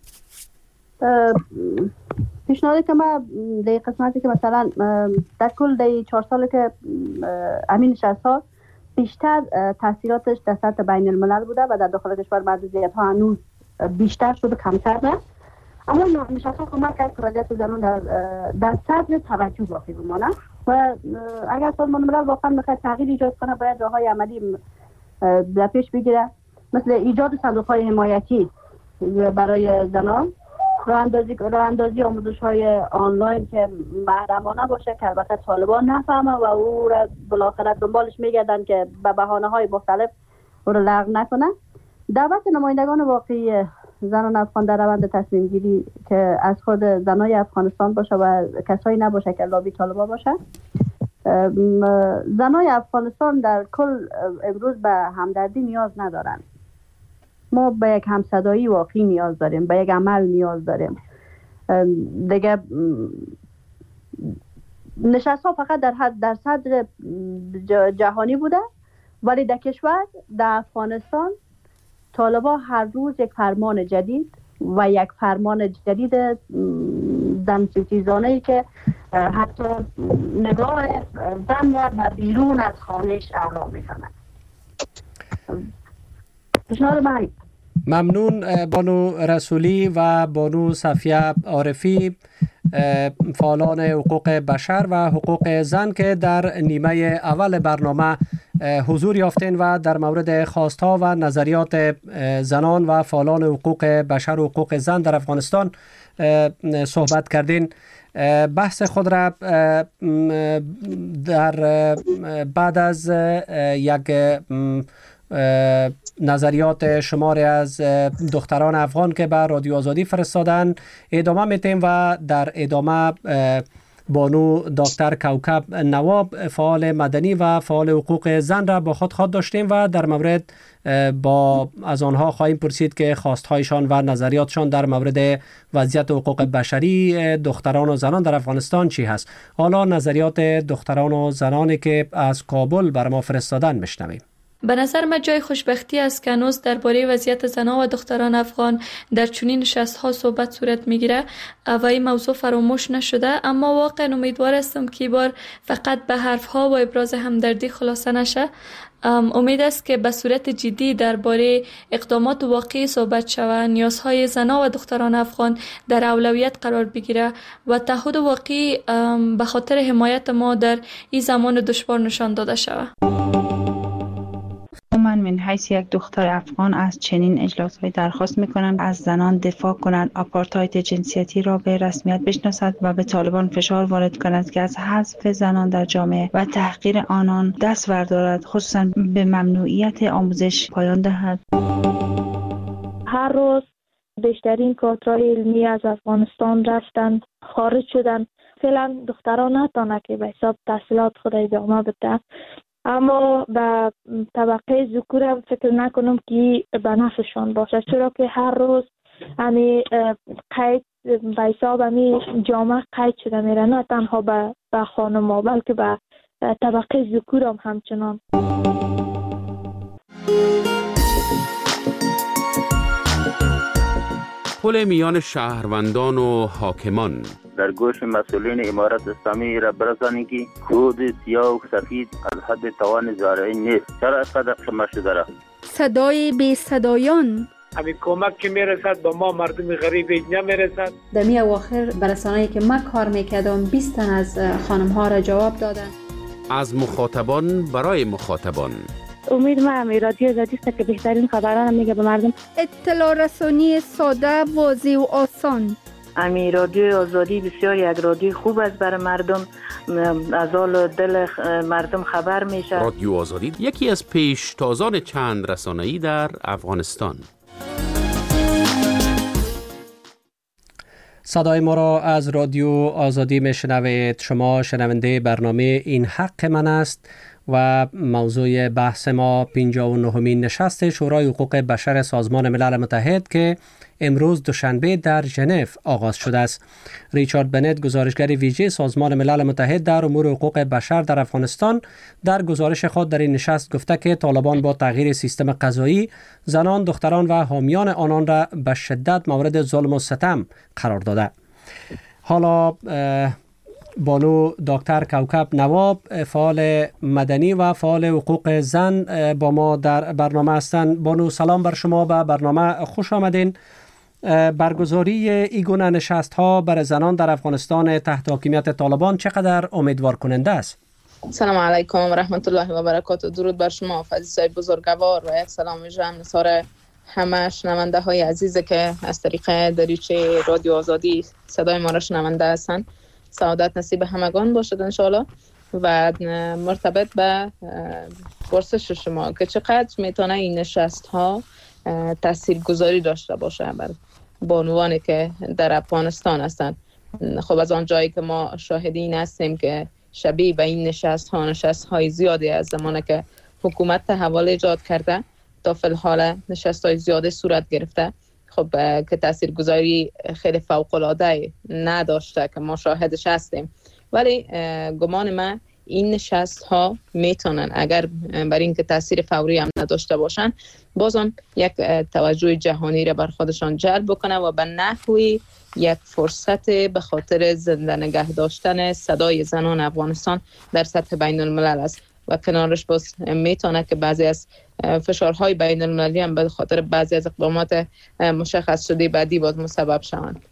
پیشنهادی که ما در قسمتی که مثلا در کل در چهار سال که امین نشست ها بیشتر تاثیراتش در سطح بین الملل بوده و در داخل کشور محدودیت ها هنوز بیشتر شده کمتر نه، اما نشست ها کمک کرد که وضعیت زنان در در صدر توجه باقی بمانه و اگر سازمان ملل واقعا میخواد تغییر ایجاد کنه باید راههای عملی در پیش بگیره، مثل ایجاد صندوق های حمایتی برای زنان، راه اندازی راه اندازی آموزش های آنلاین که محرمانه باشه که البته طالبان نفهمه و او را بالاخره دنبالش میگردن که به بهانه های مختلف او را لغو نکنه. دعوت نمایندگان واقعی زنان افغان در روند تصمیم گیری که از خود زنای افغانستان باشه و کسایی نباشه که لابی طالبان باشه. زنای افغانستان در کل امروز به همدردی نیاز ندارن. ما به یک همصدایی واقعی نیاز داریم، به یک عمل نیاز داریم. دیگه نشست ها فقط در حد در صدر جهانی بوده، ولی در کشور در افغانستان طالبان هر روز یک فرمان جدید و یک فرمان جدید زن ستیزانه‌ای که حتی نگاه زن و بیرون از خانه‌اش اعلام می‌کنه. ممنون بانو رسولی و بانو صفیه عارفی، فعالان حقوق بشر و حقوق زن که در نیمه اول برنامه حضور یافتین و در مورد خواستها و نظریات زنان و فعالان حقوق بشر و حقوق زن در افغانستان صحبت کردین. بحث خود را در بعد از یک نظریات شماری از دختران افغان که به رادیو آزادی فرستادن ادامه میتیم و در ادامه بانو دکتر کوکب نواب فعال مدنی و فعال حقوق زن را با خود خود داشتیم و در مورد با از آنها خواهیم پرسید که خواستهایشان و نظریاتشان در مورد وضعیت حقوق بشری دختران و زنان در افغانستان چی هست. حالا نظریات دختران و زنانی که از کابل بر ما فرستادن میشنویم. به نظر من جای خوشبختی است که هنوز درباره وضعیت زنان و دختران افغان در چنین نشست‌ها صحبت صورت میگیره و این موضوع فراموش نشده، اما واقعا امیدوار هستم که بار فقط به حرف‌ها و ابراز همدردی خلاصه نشه. امید است که به صورت جدی درباره اقدامات واقعی صحبت شود، نیازهای زنان و دختران افغان در اولویت قرار بگیره و تعهد واقعی به خاطر حمایت ما در این زمان دشوار نشان داده شود. من من حیث یک دختر افغان از چنین اجلاس‌های درخواست می‌کنم از زنان دفاع کنند، آپارتاید جنسیتی را به رسمیت بشناسد و به طالبان فشار وارد کند که از حذف زنان در جامعه و تحقیر آنان دست بردارد، خصوصا به ممنوعیت آموزش پایان دهد. هر روز بیشترین کادرهای علمی از افغانستان رفتند، خارج شدند. فعلا دختران نتانه که به حساب تحصیلات خود ادامه بده، اما به طبقه ذکور هم فکر نکنم که به نفعشان باشه، چرا که هر روز همی قید به حساب همی جامعه قید شده میره، نه تنها به, به خانم ها بلکه به طبقه ذکور هم همچنان. پل میان شهروندان و حاکمان در گوش مسئولین امارت اسلامی را برسانید که کود سیاه و سفید از حد توان زارعی نیست. چرا اینقدر خمه شده را؟ صدای بی صدایان همین کمک که میرسد به ما مردم غریب نمیرسد. در می اواخر برسانه‌ای که من کار میکردم بیست تن از خانم ها را جواب دادن. از مخاطبان برای مخاطبان. امید ما همی رادیو آزادی است که بهترین خبران میگه به مردم. اطلاع رسانی ساده، واضح و آسان. امی رادیو آزادی بسیار یک رادیو خوب است برای مردم، از حال دل مردم خبر میشه. رادیو آزادی یکی از پیشتازان چند رسانه‌ای در افغانستان. صدای ما را از رادیو آزادی میشنوید. شما شنونده برنامه این حق من است و موضوع بحث ما پنجاه و نهمین نشست شورای حقوق بشر سازمان ملل متحد که امروز دوشنبه در ژنو آغاز شده است. ریچارد بنت، گزارشگر ویژه سازمان ملل متحد در امور حقوق بشر در افغانستان، در گزارش خود در این نشست گفته که طالبان با تغییر سیستم قضایی زنان، دختران و حامیان آنان را به شدت مورد ظلم و ستم قرار داده. حالا بانو دکتر کوکب نواب، فعال مدنی و فعال حقوق زن، با ما در برنامه هستند. بانو سلام بر شما، به برنامه خوش آمدین. برگزاری این گونه نشست ها برای زنان در افغانستان تحت حاکمیت طالبان چقدر امیدوار کننده است؟ سلام علیکم و رحمت الله و برکاته. درود بر شما عزیزای بزرگوار و یک سلام ویژه نثار همه شنونده های عزیزی که از طریق دریچه رادیو آزادی صدای ما را شنونده هستند. سعادت نصیب همگان باشد انشاءالله. و مرتبط به پرسش شما که چقدر میتونه این نشست ها تاثیرگذاری داشته باشه بر بانوانی که در افغانستان هستند. خب از آن جایی که ما شاهدین هستیم که شبیه به این نشست ها نشست های زیادی از زمانی که حکومت تحول ایجاد کرده تا فی الحال نشست های زیاده صورت گرفته، خب که تاثیرگذاری خیلی فوق العاده نداشته که ما شاهدش هستیم. ولی گمان من این نشست ها میتونن اگر برای اینکه تاثیر فوری هم نداشته باشن، بازم یک توجه جهانی را بر خودشان جلب بکنه و به نحوی یک فرصت به خاطر زنده نگه داشتن صدای زنان افغانستان در سطح بین الملل است و کنارش باز میتونه که بعضی از فشارهای بین المللی هم به خاطر بعضی از اقدامات مشخص شده بعدی باز مسبب شوند.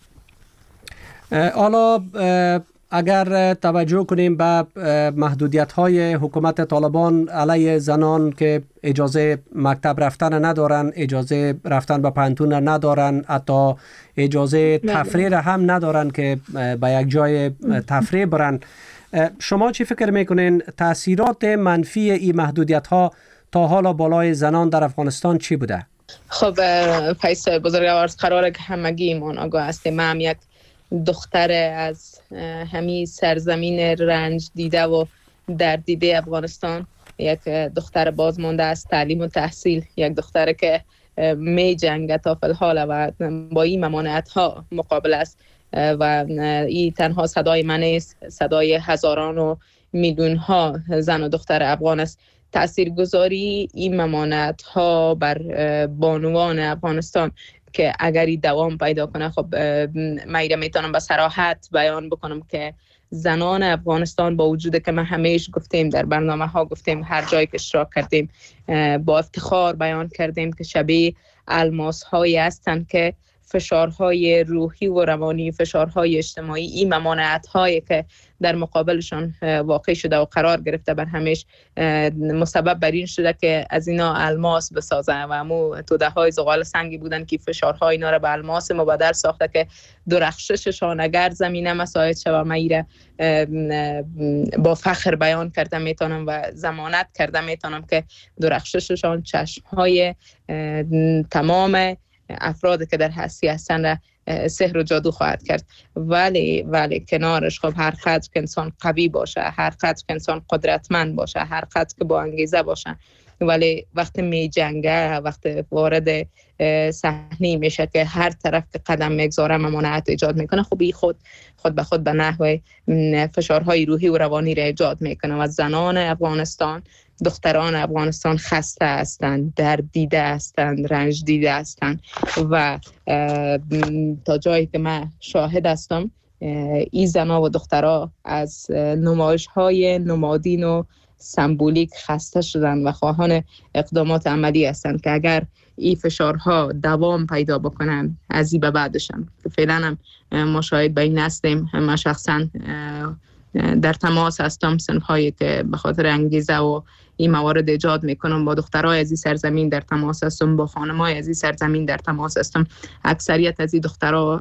حالا اگر توجه کنیم به محدودیت های حکومت طالبان علیه زنان که اجازه مکتب رفتن ندارن، اجازه رفتن به پانتون ندارن، حتی اجازه تفریح هم ندارن که به یک جای تفریح برن، شما چی فکر میکنین تاثیرات منفی این محدودیت ها تا حالا بالای زنان در افغانستان چی بوده؟ خب پیسای بزرگوار قراره که همگی ایمان آگاه هستیم. من هم یک دختر از همین سرزمین رنج دیده و درد دیده افغانستان، یک دختر بازمانده از تعلیم و تحصیل، یک دختر که می جنگه تا فی الحال و با این ممانعت ها مقابل است و این تنها صدای من است، صدای هزاران و میلیون ها زن و دختر افغان است. تاثیرگذاری این ممانعت ها بر بانوان افغانستان که اگری دوام پیدا کنه، خب من میتونم به صراحت بیان بکنم که زنان افغانستان با وجود که ما همیشه گفتیم در برنامه ها گفتیم، هر جایی که اشتراک کردیم با افتخار بیان کردیم که شبیه الماس هایی هستند که فشارهای روحی و روانی، فشارهای اجتماعی، این ممانعت هایی که در مقابلشان واقع شده و قرار گرفته بر همیش مسبب بر این شده که از اینا الماس بسازن و مو توده های زغال سنگی بودن که فشارهای اینا را به الماس مبادل ساخته که درخشششان اگر زمینه مساعد شود. من ایره با فخر بیان کرده میتونم و ضمانت کرده میتونم که درخشششان چشمهای تمام افراد که در هستی هستن را سحر و جادو خواهد کرد. ولی ولی کنارش خب هر قدر که انسان قوی باشه، هر قدر که انسان قدرتمند باشه، هر قدر که با انگیزه باشه، ولی وقتی می جنگه، وقتی وارد صحنه میشه که هر طرف که قدم میگذاره ممانعت ایجاد میکنه، خب این خود خود به خود به نحو فشارهای روحی و روانی را ایجاد میکنه و زنان افغانستان، دختران افغانستان خسته هستند، درد دیده هستند، رنج دیده هستند و تا جایی که من شاهد هستم این زنها و دخترها از نمایش های نمادین و سمبولیک خسته شدن و خواهان اقدامات عملی هستند که اگر این فشارها دوام پیدا بکنن از این به بعدشن که فعلا هم ما شاهد به این هستیم. من شخصا در تماس هستم صنف هایی که به خاطر انگیزه و این موارد ایجاد میکنم، با دخترای از این سرزمین در تماس هستم، با خانمای از این سرزمین در تماس هستم. اکثریت از این دخترها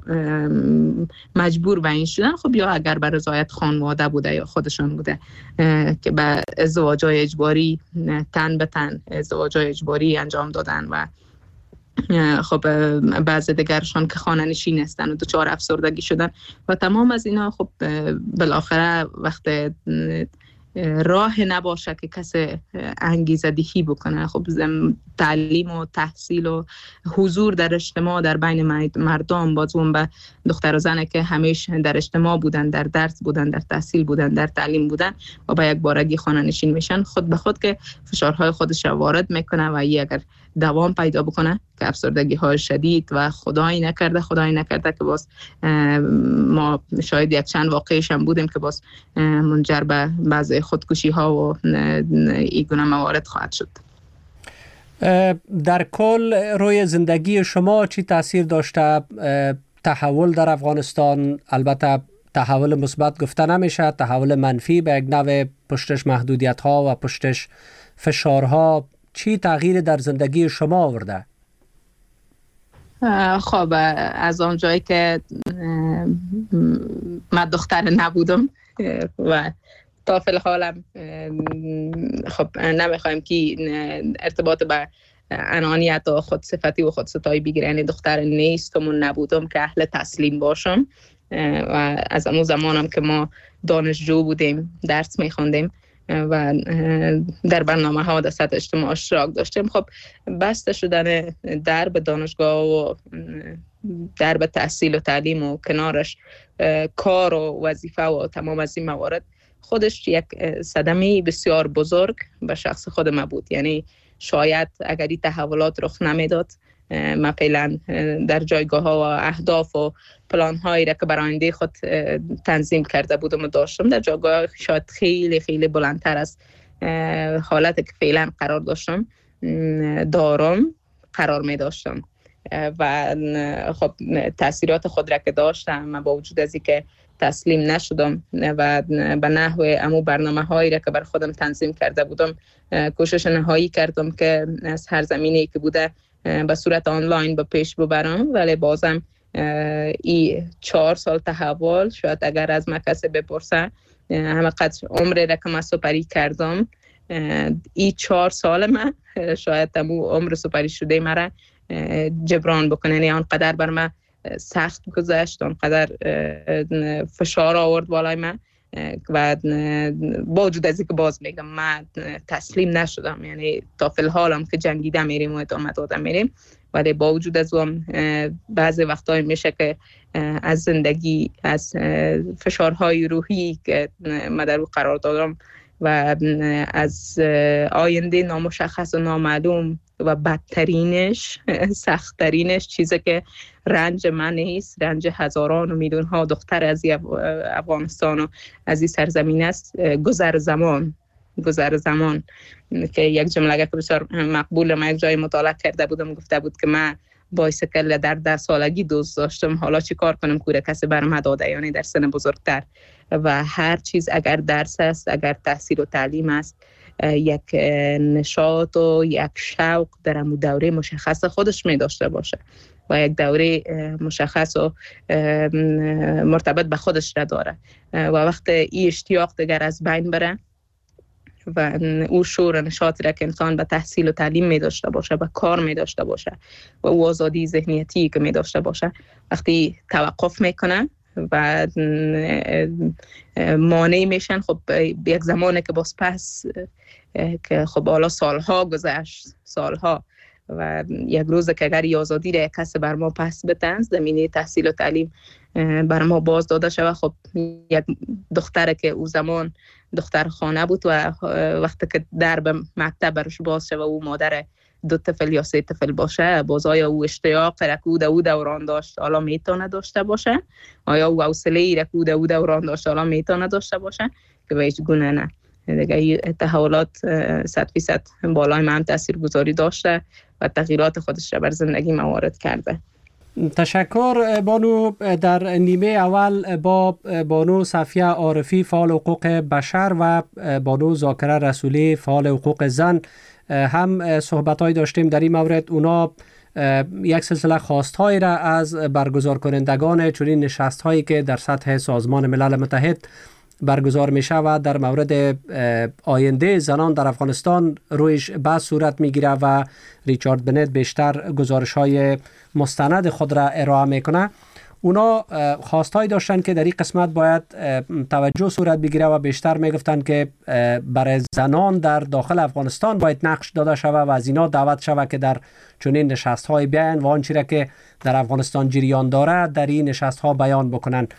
مجبور به این شدن، خب یا اگر به رضایت خانواده بوده یا خودشان بوده که به ازدواجای اجباری تن به تن ازدواجای اجباری انجام دادن و خب بعضی دیگرشان که خانه نشین هستن و دچار افسردگی شدن و تمام از اینا خب بالاخره وقت راه نباشه که کسی انگیزه دهی بکنه. خب تعلیم و تحصیل و حضور در اجتماع در بین مردم، بازم به دختر و زنه که همیشه در اجتماع بودن، در درس بودن، در تحصیل بودن، در تعلیم بودن و با یک بارگی خانه نشین میشن، خود به خود که فشارهای خودش را وارد میکنه و ای اگر دوام پیدا بکنه که افسردگی های شدید و خدایی نکرده خدایی نکرده که باز ما شاید یک چند واقعیش هم بودیم که باز منجر به بعضی خودکشی ها و این گونه موارد خواهد شد. در کل روی زندگی شما چی تاثیر داشته تحول در افغانستان؟ البته تحول مثبت گفته نمیشه، تحول منفی به یک نوع پشتش محدودیت ها و پشتش فشارها چی تغییر در زندگی شما آورده؟ خب از اون جایی که من دختر نبودم و تا فی الحالم خب نمیخوایم که ارتباط به انانیت و خودصفتی و خودستایی بگیره، یعنی دختر نیستم و نبودم که اهل تسلیم باشم و از امو زمانم که ما دانشجو بودیم درس میخوندیم و در برنامه ها در سطح اجتماع اشتراک داشتیم. خب بسته شدن در به دانشگاه و در به تحصیل و تعلیم و کنارش کار و وظیفه و تمام از این موارد خودش یک صدمه بسیار بزرگ به شخص خود ما بود. یعنی شاید اگر این تحولات رخ نمیداد من فعلا در جایگاه ها و اهداف و پلان هایی را که برای آینده خود تنظیم کرده بودم و داشتم در جایگاه شاید خیلی خیلی بلندتر از حالتی که فعلا قرار داشتم دارم قرار می داشتم و خب تاثیرات خود را که داشتم من با وجود از اینکه تسلیم نشدم و به نحو امو برنامه هایی را که بر خودم تنظیم کرده بودم کوشش نهایی کردم که از هر زمینه‌ای که بوده به صورت آنلاین به پیش ببرم، ولی بازم ای چهار سال تحول شاید اگر از من کسی بپرسه همه قدر عمری را که من سپری کردم ای چهار سال من شاید تمو عمر سپری شده مرا جبران بکنه. یعنی آنقدر بر من سخت گذشت، آنقدر فشار آورد بالای من و با وجود از اینکه باز میگم من تسلیم نشدم، یعنی تا فی الحالم که جنگیده میریم و ادامه داده میریم، ولی با وجود از اون بعضی وقتایی میشه که از زندگی از فشارهای روحی که من در او قرار دادم و از آینده نامشخص و نامعلوم و بدترینش سختترینش چیزی که رنج من نیست، رنج هزاران و میلیون ها دختر از افغانستان و از این سرزمین است، گذر زمان گذر زمان که یک جمله که بسیار مقبول من یک جای مطالعه کرده بودم گفته بود که من بایسکل در ده سالگی دوست داشتم، حالا چی کار کنم کوره کسی برم داده، یعنی در سن بزرگتر و هر چیز اگر درس است اگر تحصیل و تعلیم است یک نشاط و یک شوق در امو دوره مشخص خودش می داشته باشه و یک دوره مشخص و مرتبط به خودش را داره و وقت این اشتیاق دیگر از بین بره و او شور و نشاطی را که انسان به تحصیل و تعلیم می داشته باشه به کار می داشته باشه و او آزادی ذهنیتی که می داشته باشه وقتی توقف میکنه و مانع میشن، خب یک زمانه که باز پس که خب حالا سالها گذشت سالها و یک روز که اگر آزادی را کسی بر ما پس بتن زمینه تحصیل و تعلیم بر ما باز داده شود، خب یک دختره که او زمان دختر خانه بود و وقتی که در به مکتب برش باز شود و او مادر دو طفل یا سه طفل باشه، باز آیا او اشتیاق را که او در او دوران داشت حالا میتونه داشته باشه؟ آیا او حوصله را که او در او دوران داشت حالا میتونه داشته باشه؟ که به هیچ گونه نه. دیگه تحولات صد فیصد بالای من تأثیر گذاری داشته و تغییرات خودش را بر زندگی موارد کرده. تشکر بانو. در نیمه اول با بانو صفیه عارفی فعال حقوق بشر و بانو ذاکره رسولی فعال حقوق زن هم صحبت‌های داشتیم در این مورد. اونا یک سلسله خواست‌هایی را از برگزار کنندگان چنین نشست‌هایی که در سطح سازمان ملل متحد برگزار میشه و در مورد آینده زنان در افغانستان رویش بحث صورت میگیره و ریچارد بنت بیشتر گزارش های مستند خود را ارائه میکنه. اونا خواستهایی داشتن که در این قسمت باید توجه صورت بگیره و بیشتر میگفتن که برای زنان در داخل افغانستان باید نقش داده شوه و از اینا دعوت شوه که در چنین نشست‌های بیان و آنچه را که در افغانستان جریان داره در این نشست‌ها بیان بکنن.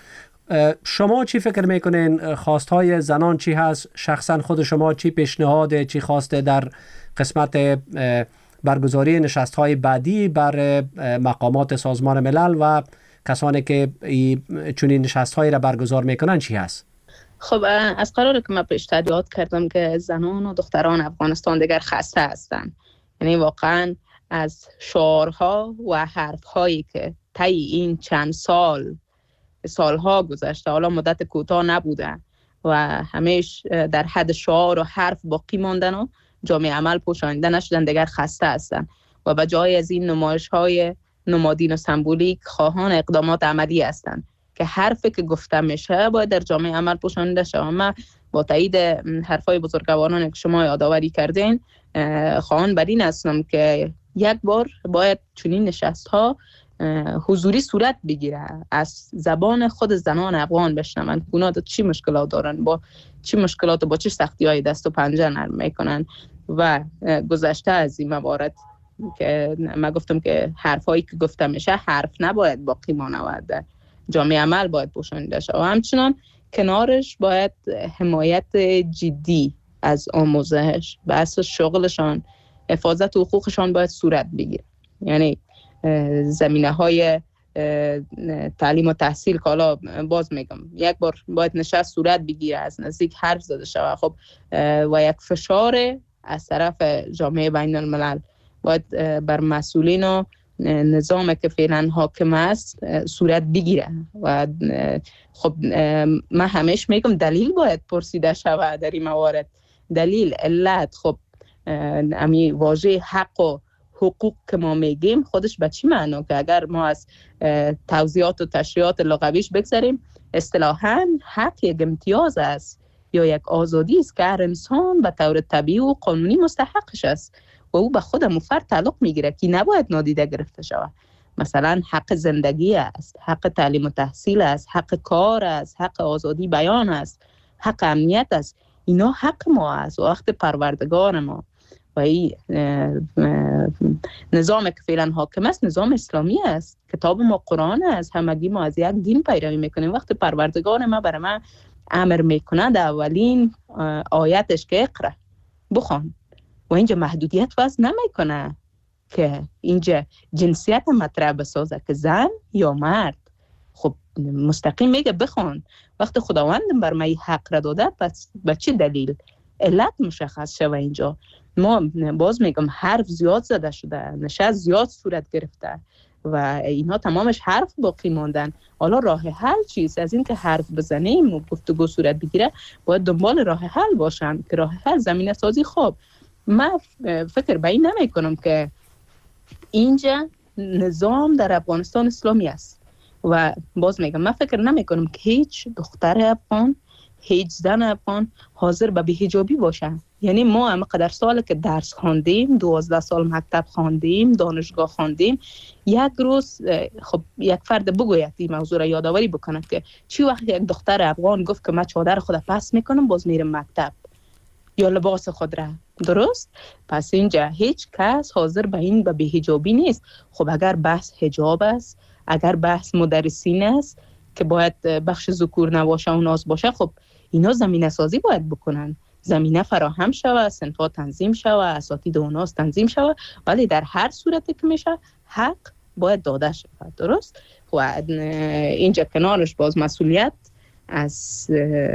شما چی فکر میکنین؟ خواستهای زنان چی هست؟ شخصا خود شما چی پیشنهاد چی خواسته در قسمت برگزاری نشست‌های بعدی بر مقامات سازمان ملل و کسانی که چنین نشست‌هایی را برگزار میکنن چی هست؟ خب از قراره که من پیشتر یاد کردم که زنان و دختران افغانستان دیگر خسته هستند. یعنی واقعا از شعارها و حرفهایی که طی این چند سال سالها گذشته، حالا مدت کوتاه نبوده و همیش در حد شعار و حرف باقی ماندن و جامعه عمل پوشانیده نشدن، دیگر خسته هستن و به جای از این نمایش های نمادین و سمبولیک خواهان اقدامات عملی هستند که حرفی که گفته میشه باید در جامعه عمل پوشانیده شود. من با تایید حرفای بزرگواران که شما یادآوری کردین خواهان بر این هستم که یک بار باید چنین نشست ها حضوری صورت بگیره، از زبان خود زنان افغان بشنون اونا چی مشکلات دارن، با چی مشکلات و با چه سختی های دست و پنجه نرم میکنن و گذشته از این موارد که من گفتم که حرفایی که گفته میشه حرف نباید باقی مانه و در جامعه عمل باید پوشانیده شود و همچنان کنارش باید حمایت جدی از آموزش و اساس شغلشان، حفاظت حقوقشان باید صورت بگیره. یعنی زمینه های تعلیم و تحصیل که حالا باز میگم یک بار باید نشست صورت بگیره، از نزدیک حرف زده شود. خب و یک فشار از طرف جامعه بین الملل باید بر مسئولین و نظام که فعلا حاکم است صورت بگیره و خب من همیشه میگم دلیل باید پرسیده شود در این موارد، دلیل، علت. خب امی واژه حق و حقوق که ما میگیم خودش به چی معنا؟ که اگر ما از توضیحات و تشریحات لغویش بگذاریم اصطلاحاً حق یک امتیاز است یا یک آزادی است که هر انسان به طور طبیعی و قانونی مستحقش است و او به خود فرد تعلق میگیره که نباید نادیده گرفته شود. مثلا حق زندگی است، حق تعلیم و تحصیل است، حق کار است، حق آزادی بیان است، حق امنیت است. اینا حق ما است و وقت پروردگار ما و این نظام که فعلا حاکم است نظام اسلامی است، کتاب ما قرآن است، همگی ما از یک دین پیروی میکنیم. وقت پروردگار ما برای ما امر میکنه در اولین آیتش که اقرا بخوان و اینجا محدودیت وضع نمیکنه که اینجا جنسیت مطرح بسازه که زن یا مرد. خب مستقیم میگه بخوان. وقت خداوند بر ما حق را داده پس به چه دلیل؟ علت مشخص شوه. اینجا ما باز میگم حرف زیاد زده شده، نشست زیاد صورت گرفته و اینها تمامش حرف باقی ماندن. حالا راه حل چیست؟ از این که حرف بزنیم و گفتگو صورت بگیره باید دنبال راه حل باشن که راه حل زمینه سازی. خب من فکر به این نمی کنم که اینجا نظام در افغانستان اسلامی است و باز میگم من فکر نمی کنم که هیچ دختر افغان، هیچ زن افغان حاضر به بی‌حجابی باشه. یعنی ما هم قدر سال که درس خواندیم، دوازده سال مکتب خواندیم، دانشگاه خواندیم، یک روز خب یک فرد بگوید این موضوع را یادآوری بکنه که چی وقت یک دختر افغان گفت که من چادر خود پس میکنم باز میرم مکتب یا لباس خود را، درست؟ پس اینجا هیچ کس حاضر به این به بی‌حجابی نیست. خب اگر بحث حجاب است، اگر بحث مدرسین است که باید بخش ذکور نباشه و ناز باشه، خب اینا زمینه سازی باید بکنن، زمینه فراهم شوه، صنفا تنظیم شوه، اساتید و ناز تنظیم شوه، ولی در هر صورتی که میشه حق باید داده شود، درست؟ و اینجا کنارش باز مسئولیت از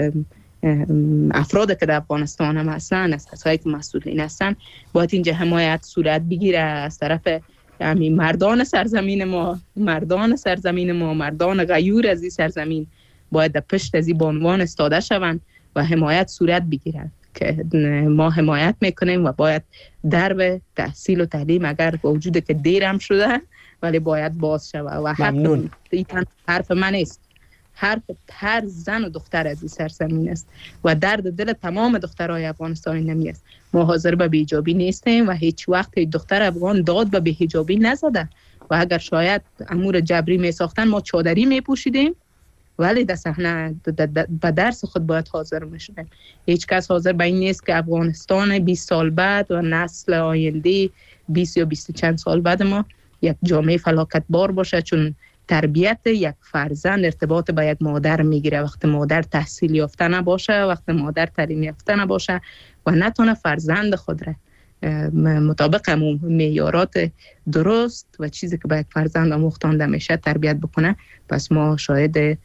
افراد که در افغانستان هم هستن، از کسایی که مسئولین هستن، باید اینجا حمایت صورت بگیره از طرف همین مردان سرزمین ما، مردان سرزمین ما، مردان غیور از این سرزمین باید در پشت از این بانوان استاده شوند و حمایت صورت بگیرن که ما حمایت میکنیم و باید درب تحصیل و تعلیم اگر با وجود که دیر هم شده ولی باید باز شود و حرف, حرف من نیست. حرف هر زن و دختر از این سرزمین است و درد دل تمام دخترای افغانستان نمی است. ما حاضر به بی‌حجابی نیستیم و هیچ وقت دختر افغان داد به بی‌حجابی نزده و اگر شاید امور جبری می ساختن ما چادری می پوشیدیم، ولی در صحنه به درس خود باید حاضر می شدیم. هیچ کس حاضر به این نیست که افغانستان بیست سال بعد و نسل آینده بیست یا بیست چند سال بعد ما یک جامعه فلاکت بار باشه، چون تربیت یک فرزند ارتباط با یک مادر میگیره. وقتی مادر تحصیل یافته نباشه، وقتی مادر تعلیم یافته نباشه و نتونه فرزند خود را مطابق همون معیارات درست و چیزی که با یک فرزند آموختانده میشه تربیت بکنه، پس ما شاید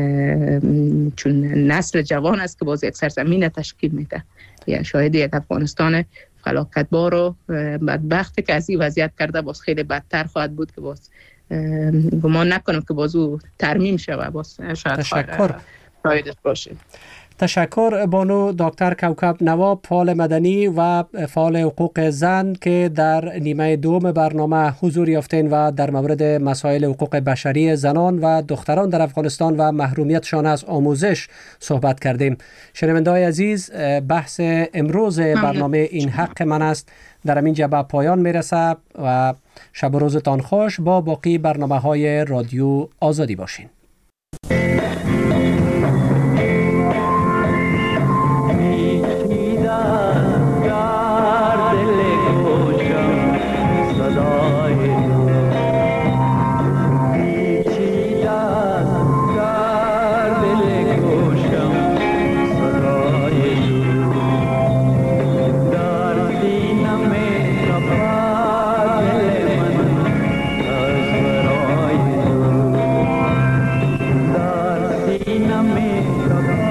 چون نسل جوان است که باز یک سرزمین تشکیل میده، یا شاید یک افغانستان فلاکتبار و بدبخت که از این وضعیت کرده باز خیلی بدتر خواهد بود که باز گمان نکنم که باز او ترمیم شود. باز شاید تشکر شایدش باشه. تشکر بانو دکتر کوکب نواب، فعال مدنی و فعال حقوق زن که در نیمه دوم برنامه حضور یافتین و در مورد مسائل حقوق بشری زنان و دختران در افغانستان و محرومیتشان از آموزش صحبت کردیم. شنونده‌های عزیز، بحث امروز برنامه این حق من است در همین جبه پایان میرسه و شب و روزتان خوش. با باقی برنامه‌های رادیو آزادی باشین. Name